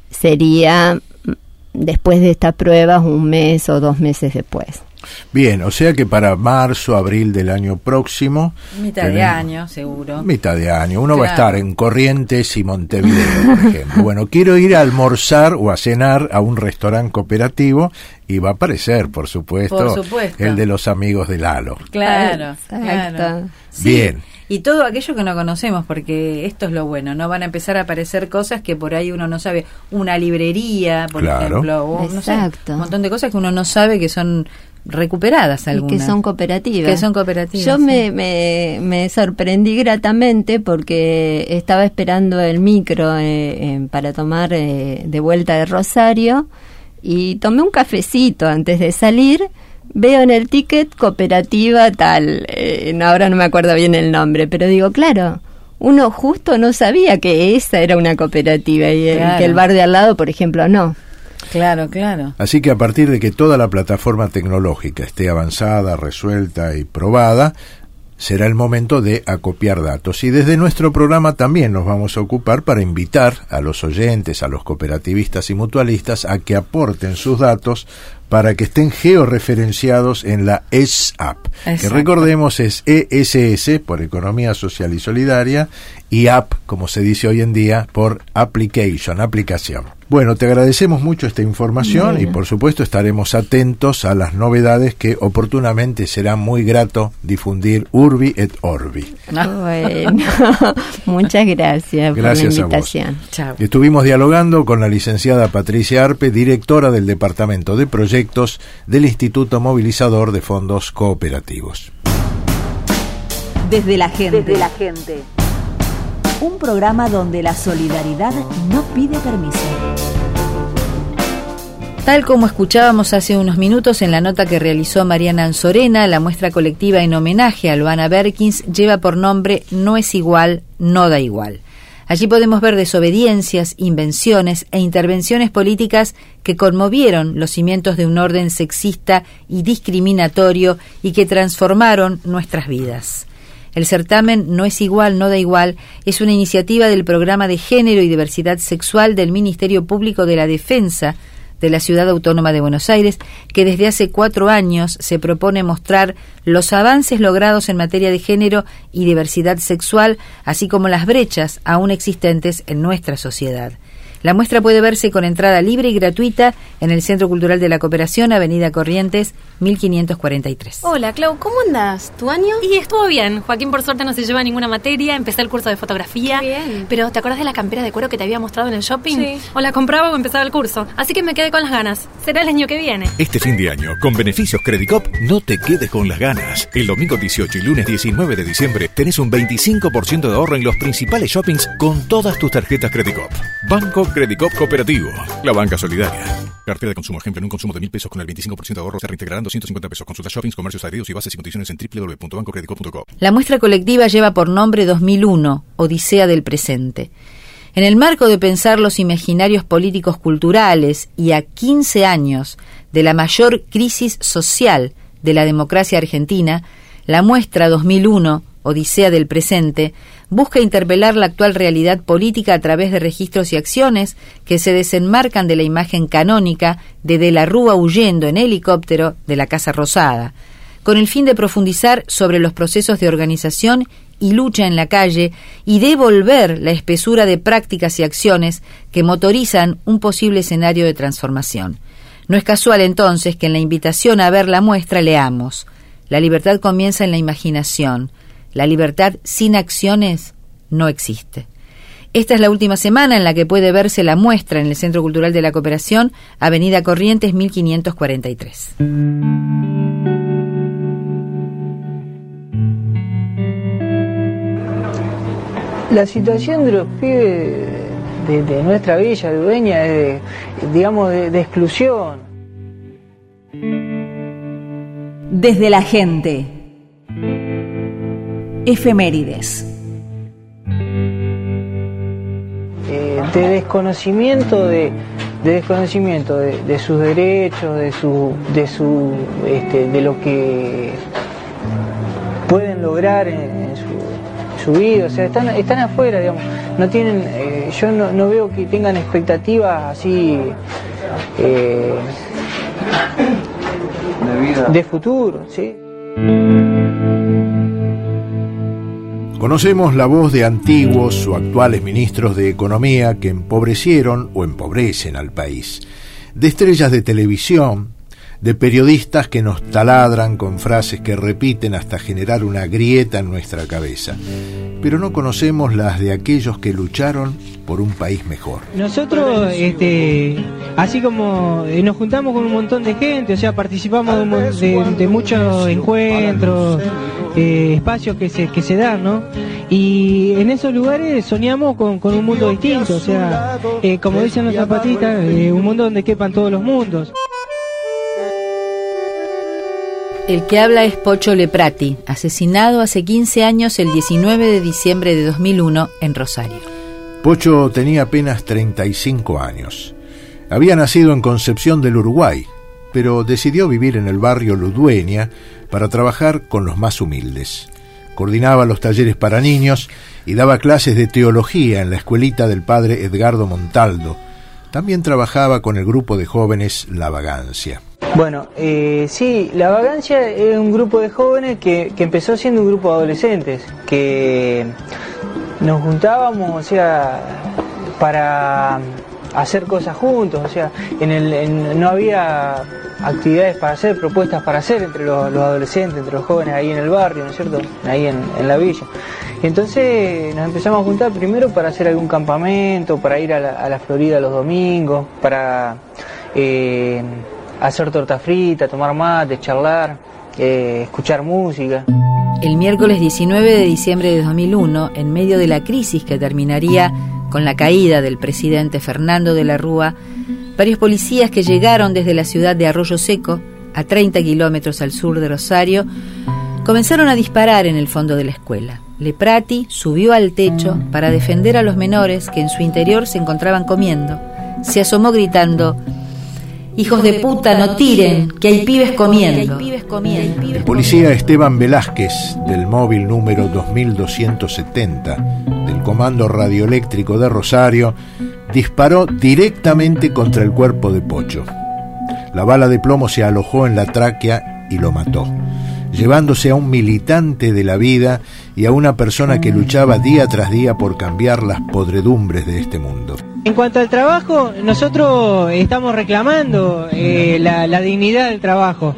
sería después de estas pruebas un mes o dos meses después. Bien, o sea que para marzo, abril del año próximo... Mitad tenemos, de año, seguro. Mitad de año. Uno claro. va a estar en Corrientes y Montevideo, por ejemplo. Bueno, quiero ir a almorzar o a cenar a un restaurante cooperativo y va a aparecer, por supuesto, por supuesto. el de los amigos del Halo. Claro, Exacto. claro. Sí. Bien. Y todo aquello que no conocemos, porque esto es lo bueno, no van a empezar a aparecer cosas que por ahí uno no sabe. Una librería, por claro. ejemplo, o no sé, un montón de cosas que uno no sabe que son recuperadas algunas. Y que son cooperativas. Que son cooperativas. Yo sí. me, me, me sorprendí gratamente porque estaba esperando el micro eh, eh, para tomar eh, de vuelta de Rosario y tomé un cafecito antes de salir. Veo en el ticket cooperativa tal, eh, no, ahora no me acuerdo bien el nombre, pero digo, claro, uno justo no sabía que esa era una cooperativa y el, claro. que el bar de al lado, por ejemplo, no. Claro, claro. Así que a partir de que toda la plataforma tecnológica esté avanzada, resuelta y probada, será el momento de acopiar datos. Y desde nuestro programa también nos vamos a ocupar para invitar a los oyentes, a los cooperativistas y mutualistas a que aporten sus datos para que estén georreferenciados en la E S A P, Exacto. que recordemos es E S S por Economía Social y Solidaria y A P, como se dice hoy en día, por Application, aplicación. Bueno, te agradecemos mucho esta información bueno. y por supuesto estaremos atentos a las novedades que oportunamente será muy grato difundir Urbi et Orbi. Bueno, muchas gracias, gracias por la invitación. Chao. Estuvimos dialogando con la licenciada Patricia Arpe, directora del Departamento de Proyectos del Instituto Movilizador de Fondos Cooperativos. Desde la gente. Desde la gente. Un programa donde la solidaridad no pide permiso. Tal como escuchábamos hace unos minutos en la nota que realizó Mariana Anzorena, la muestra colectiva en homenaje a Loana Berkins lleva por nombre No es igual, no da igual. Allí podemos ver desobediencias, invenciones e intervenciones políticas que conmovieron los cimientos de un orden sexista y discriminatorio y que transformaron nuestras vidas. El certamen No es igual, no da igual es una iniciativa del Programa de Género y Diversidad Sexual del Ministerio Público de la Defensa de la Ciudad Autónoma de Buenos Aires, que desde hace cuatro años se propone mostrar los avances logrados en materia de género y diversidad sexual, así como las brechas aún existentes en nuestra sociedad. La muestra puede verse con entrada libre y gratuita en el Centro Cultural de la Cooperación, Avenida Corrientes, mil quinientos cuarenta y tres. Hola, Clau, ¿cómo andás? ¿Tu año? Y estuvo bien. Joaquín, por suerte, no se lleva ninguna materia. Empecé el curso de fotografía. Bien. Pero, ¿te acordás de la campera de cuero que te había mostrado en el shopping? Sí. O la compraba o empezaba el curso. Así que me quedé con las ganas. Será el año que viene. Este fin de año, con beneficios Credicop, no te quedes con las ganas. El domingo dieciocho y lunes diecinueve de diciembre tenés un veinticinco por ciento de ahorro en los principales shoppings con todas tus tarjetas Credicop. Banco Credicop Cooperativo. La banca solidaria. Cartera de consumo. Ejemplo, en un consumo de mil pesos con el veinticinco por ciento de ahorro se reintegrarán doscientos cincuenta pesos. Consulta shoppings, comercios adheridos y bases y condiciones en doble u doble u doble u punto banco credicop punto com. La muestra colectiva lleva por nombre dos mil uno, Odisea del Presente. En el marco de pensar los imaginarios políticos culturales y a quince años de la mayor crisis social de la democracia argentina, la muestra dos mil uno, Odisea del Presente, busca interpelar la actual realidad política a través de registros y acciones que se desenmarcan de la imagen canónica de De la Rúa huyendo en helicóptero de la Casa Rosada, con el fin de profundizar sobre los procesos de organización y lucha en la calle y devolver la espesura de prácticas y acciones que motorizan un posible escenario de transformación. No es casual entonces que en la invitación a ver la muestra leamos: la libertad comienza en la imaginación. La libertad sin acciones no existe. Esta es la última semana en la que puede verse la muestra en el Centro Cultural de la Cooperación, Avenida Corrientes, mil quinientos cuarenta y tres. La situación de los pibes de, de nuestra villa de Udeña es, de, digamos, de, de exclusión. Desde la gente. Efemérides. Eh, de desconocimiento de, de desconocimiento de, de sus derechos, de su, de su, este, de lo que pueden lograr en, en su, su vida. O sea, están, están afuera, digamos. No tienen, eh, yo no, no veo que tengan expectativas así eh, de vida, de futuro, ¿sí? Conocemos la voz de antiguos o actuales ministros de Economía que empobrecieron o empobrecen al país, de estrellas de televisión, de periodistas que nos taladran con frases que repiten hasta generar una grieta en nuestra cabeza. Pero no conocemos las de aquellos que lucharon por un país mejor. Nosotros, este, así como eh, nos juntamos con un montón de gente, o sea, participamos de, un, de, de muchos encuentros, eh, espacios que se, que se dan, ¿no? Y en esos lugares soñamos con, con un mundo distinto, o sea, eh, como dicen los zapatistas, eh, un mundo donde quepan todos los mundos. El que habla es Pocho Leprati, asesinado hace quince años el diecinueve de diciembre de dos mil uno en Rosario. Pocho tenía apenas treinta y cinco años. Había nacido en Concepción del Uruguay, pero decidió vivir en el barrio Ludueña para trabajar con los más humildes. Coordinaba los talleres para niños y daba clases de teología en la escuelita del padre Edgardo Montaldo. También trabajaba con el grupo de jóvenes La Vagancia. Bueno, eh, sí, La Vagancia es un grupo de jóvenes que, que empezó siendo un grupo de adolescentes, que nos juntábamos, o sea, para hacer cosas juntos, o sea, en el, en, no había actividades para hacer, propuestas para hacer entre los, los adolescentes, entre los jóvenes ahí en el barrio, ¿no es cierto?, ahí en, en la villa. Entonces nos empezamos a juntar primero para hacer algún campamento, para ir a la, a la Florida los domingos, para eh, hacer torta frita, tomar mate, charlar, eh, escuchar música. El miércoles diecinueve de diciembre de dos mil uno, en medio de la crisis que terminaría con la caída del presidente Fernando de la Rúa, varios policías que llegaron desde la ciudad de Arroyo Seco, a treinta kilómetros al sur de Rosario, comenzaron a disparar en el fondo de la escuela. Leprati subió al techo para defender a los menores que en su interior se encontraban comiendo. Se asomó gritando: «Hijos de puta, no tiren, que hay pibes comiendo». El policía Esteban Velázquez, del móvil número dos mil doscientos setenta, del Comando Radioeléctrico de Rosario, disparó directamente contra el cuerpo de Pocho. La bala de plomo se alojó en la tráquea y lo mató, llevándose a un militante de la vida y a una persona que luchaba día tras día por cambiar las podredumbres de este mundo. En cuanto al trabajo, nosotros estamos reclamando eh, la, la dignidad del trabajo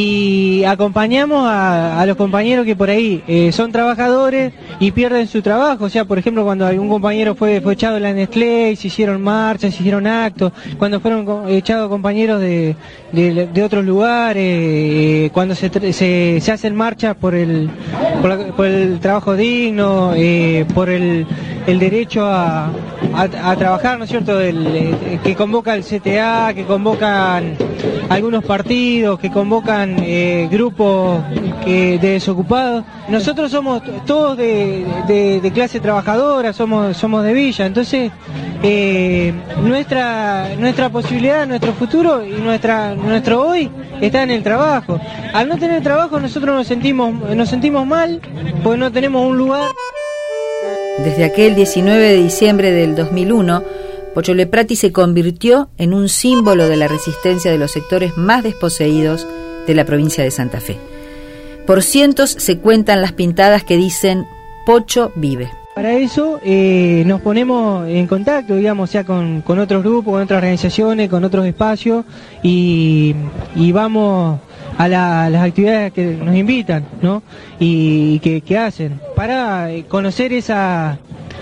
y acompañamos a, a los compañeros que por ahí eh, son trabajadores y pierden su trabajo. O sea, por ejemplo, cuando algún compañero fue, fue echado de la Nestlé, se hicieron marchas, se hicieron actos, cuando fueron echados compañeros de, de, de otros lugares, eh, cuando se, se, se hacen marchas por el, por, la, por el trabajo digno, eh, por el, el derecho a, a, a trabajar, ¿no es cierto?, el, el, que convoca el C T A, que convocan algunos partidos, que convocan eh, grupos que, de desocupados. Nosotros somos todos de, de, de clase trabajadora, somos, somos de villa, entonces eh, nuestra, nuestra posibilidad, nuestro futuro y nuestra, nuestro hoy está en el trabajo. Al no tener trabajo nosotros nos sentimos, nos sentimos mal porque no tenemos un lugar. Desde aquel diecinueve de diciembre del dos mil uno, Pocho Leprati se convirtió en un símbolo de la resistencia de los sectores más desposeídos de la provincia de Santa Fe. Por cientos se cuentan las pintadas que dicen «Pocho vive». Para eso eh, nos ponemos en contacto, digamos, sea con, con otros grupos, con otras organizaciones, con otros espacios y, y vamos a, la, a las actividades que nos invitan, ¿no? Y, y que, que hacen para conocer esa,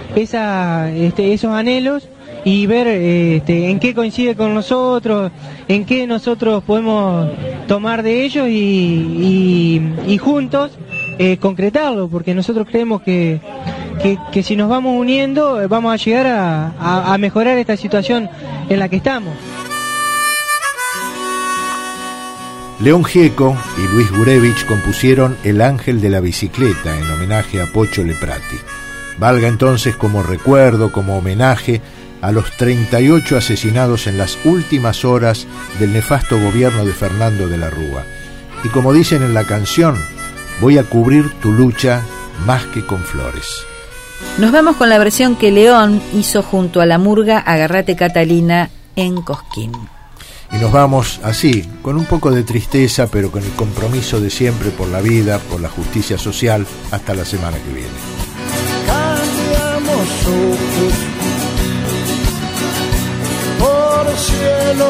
esa, este, esos anhelos y ver este, en qué coincide con nosotros, en qué nosotros podemos tomar de ellos y, y, y juntos eh, concretarlo, porque nosotros creemos que que, que si nos vamos uniendo eh, vamos a llegar a, a, a mejorar esta situación en la que estamos. León Gieco y Luis Gurevich compusieron El Ángel de la Bicicleta en homenaje a Pocho Leprati. Valga entonces como recuerdo, como homenaje a los treinta y ocho asesinados en las últimas horas del nefasto gobierno de Fernando de la Rúa. Y como dicen en la canción, voy a cubrir tu lucha más que con flores. Nos vamos con la versión que León hizo junto a la murga Agarrate Catalina en Cosquín. Y nos vamos así, con un poco de tristeza, pero con el compromiso de siempre por la vida, por la justicia social, hasta la semana que viene. Cambiamos ojos por cielo,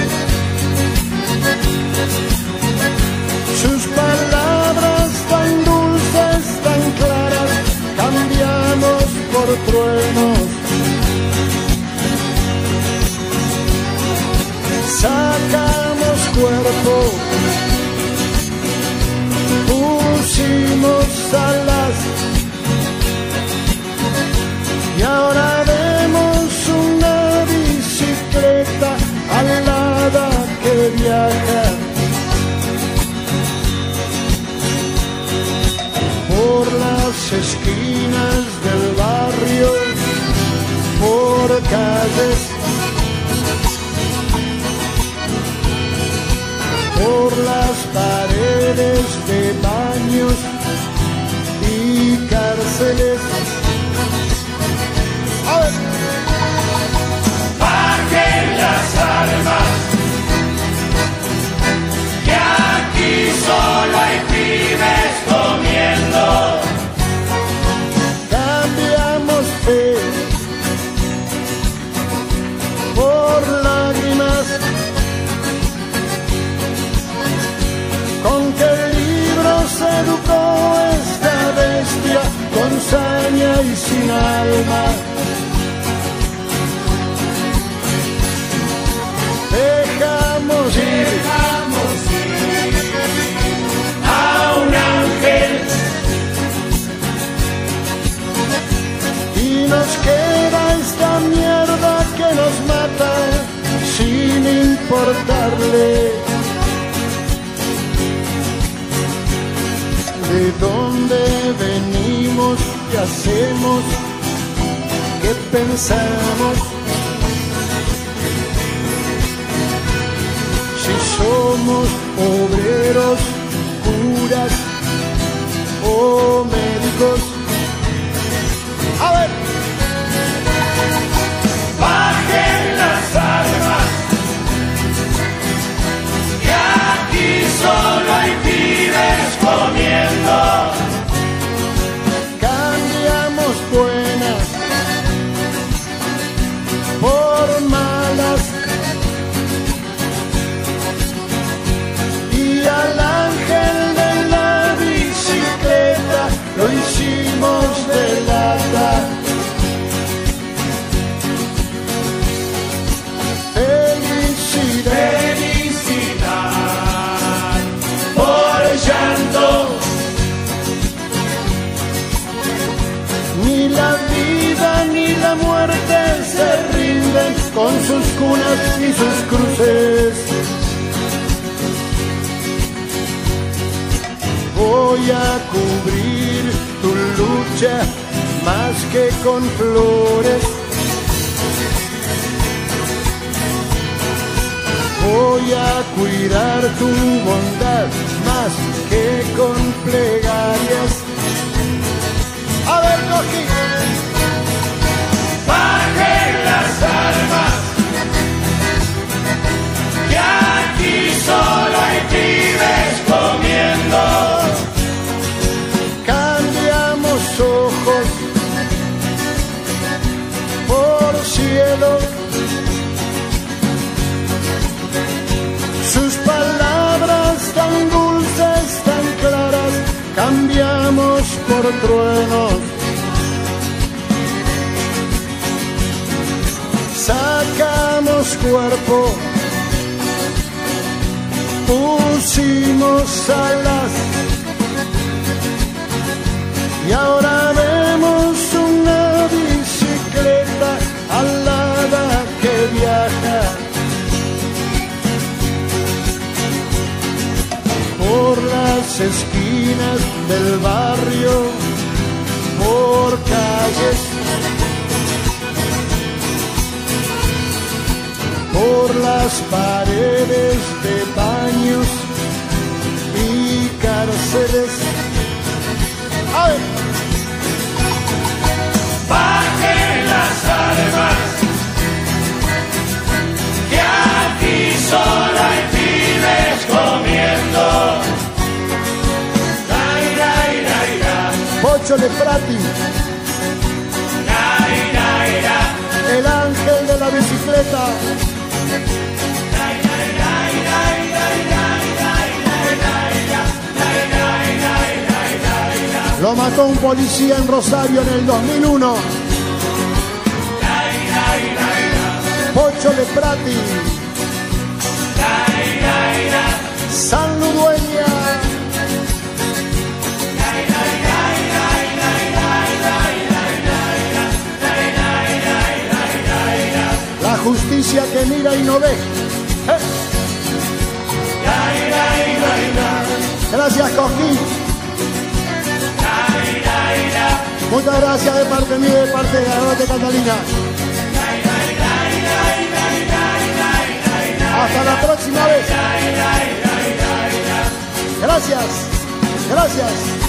sus palabras tan dulces, tan claras, cambiamos por truenos. Sacamos cuerpo, pusimos alas, y ahora vemos una bicicleta alada que viaja por las esquinas del barrio, por calles, por las paredes de baños y cárceles. A ver. Bajen las armas, que aquí solo hay pibes comiendo. Cambiamos fe por lágrimas. ¿Con qué libros educó esta bestia con saña y sin alma? Dejamos ir, dejamos ir a un ángel y nos queda esta mierda que nos mata sin importarle de dónde venimos, qué hacemos, qué pensamos, si somos obreros, curas o médicos. A ver. Bajen las armas, que aquí solo hay pibes comiendo. Cambiamos buenas por malas, y al ángel de la bicicleta lo hicimos de lata. Felicidad, felicidad por llanto. Ni la vida ni la muerte se rinden con sus cunas y sus cruces. Voy a cubrir tu lucha más que con flores. Voy a cuidar tu bondad más que con plegarias. A ver, Coqui. Bajen las armas, que aquí solo hay pibes comiendo. Cambiamos ojos por cielo, sus palabras tan dulces, tan claras, cambiamos por truenos. Sacamos cuerpo, pusimos alas, y ahora vemos esquinas del barrio, por calles, por las paredes de baños y cárceles. ¡A ver! Bajen las armas, que aquí solo hay pibes comiendo. Pocho Lefrati, el ángel de la bicicleta. Lo mató un policía en Rosario en el dos mil uno. Pocho Lefrati, San Ludueña. La justicia que mira y no ve. ¡Eh! Gracias, Coquín. Muchas gracias de parte mía y de parte de Garrote Catalina. Hasta la próxima vez. Gracias. Gracias.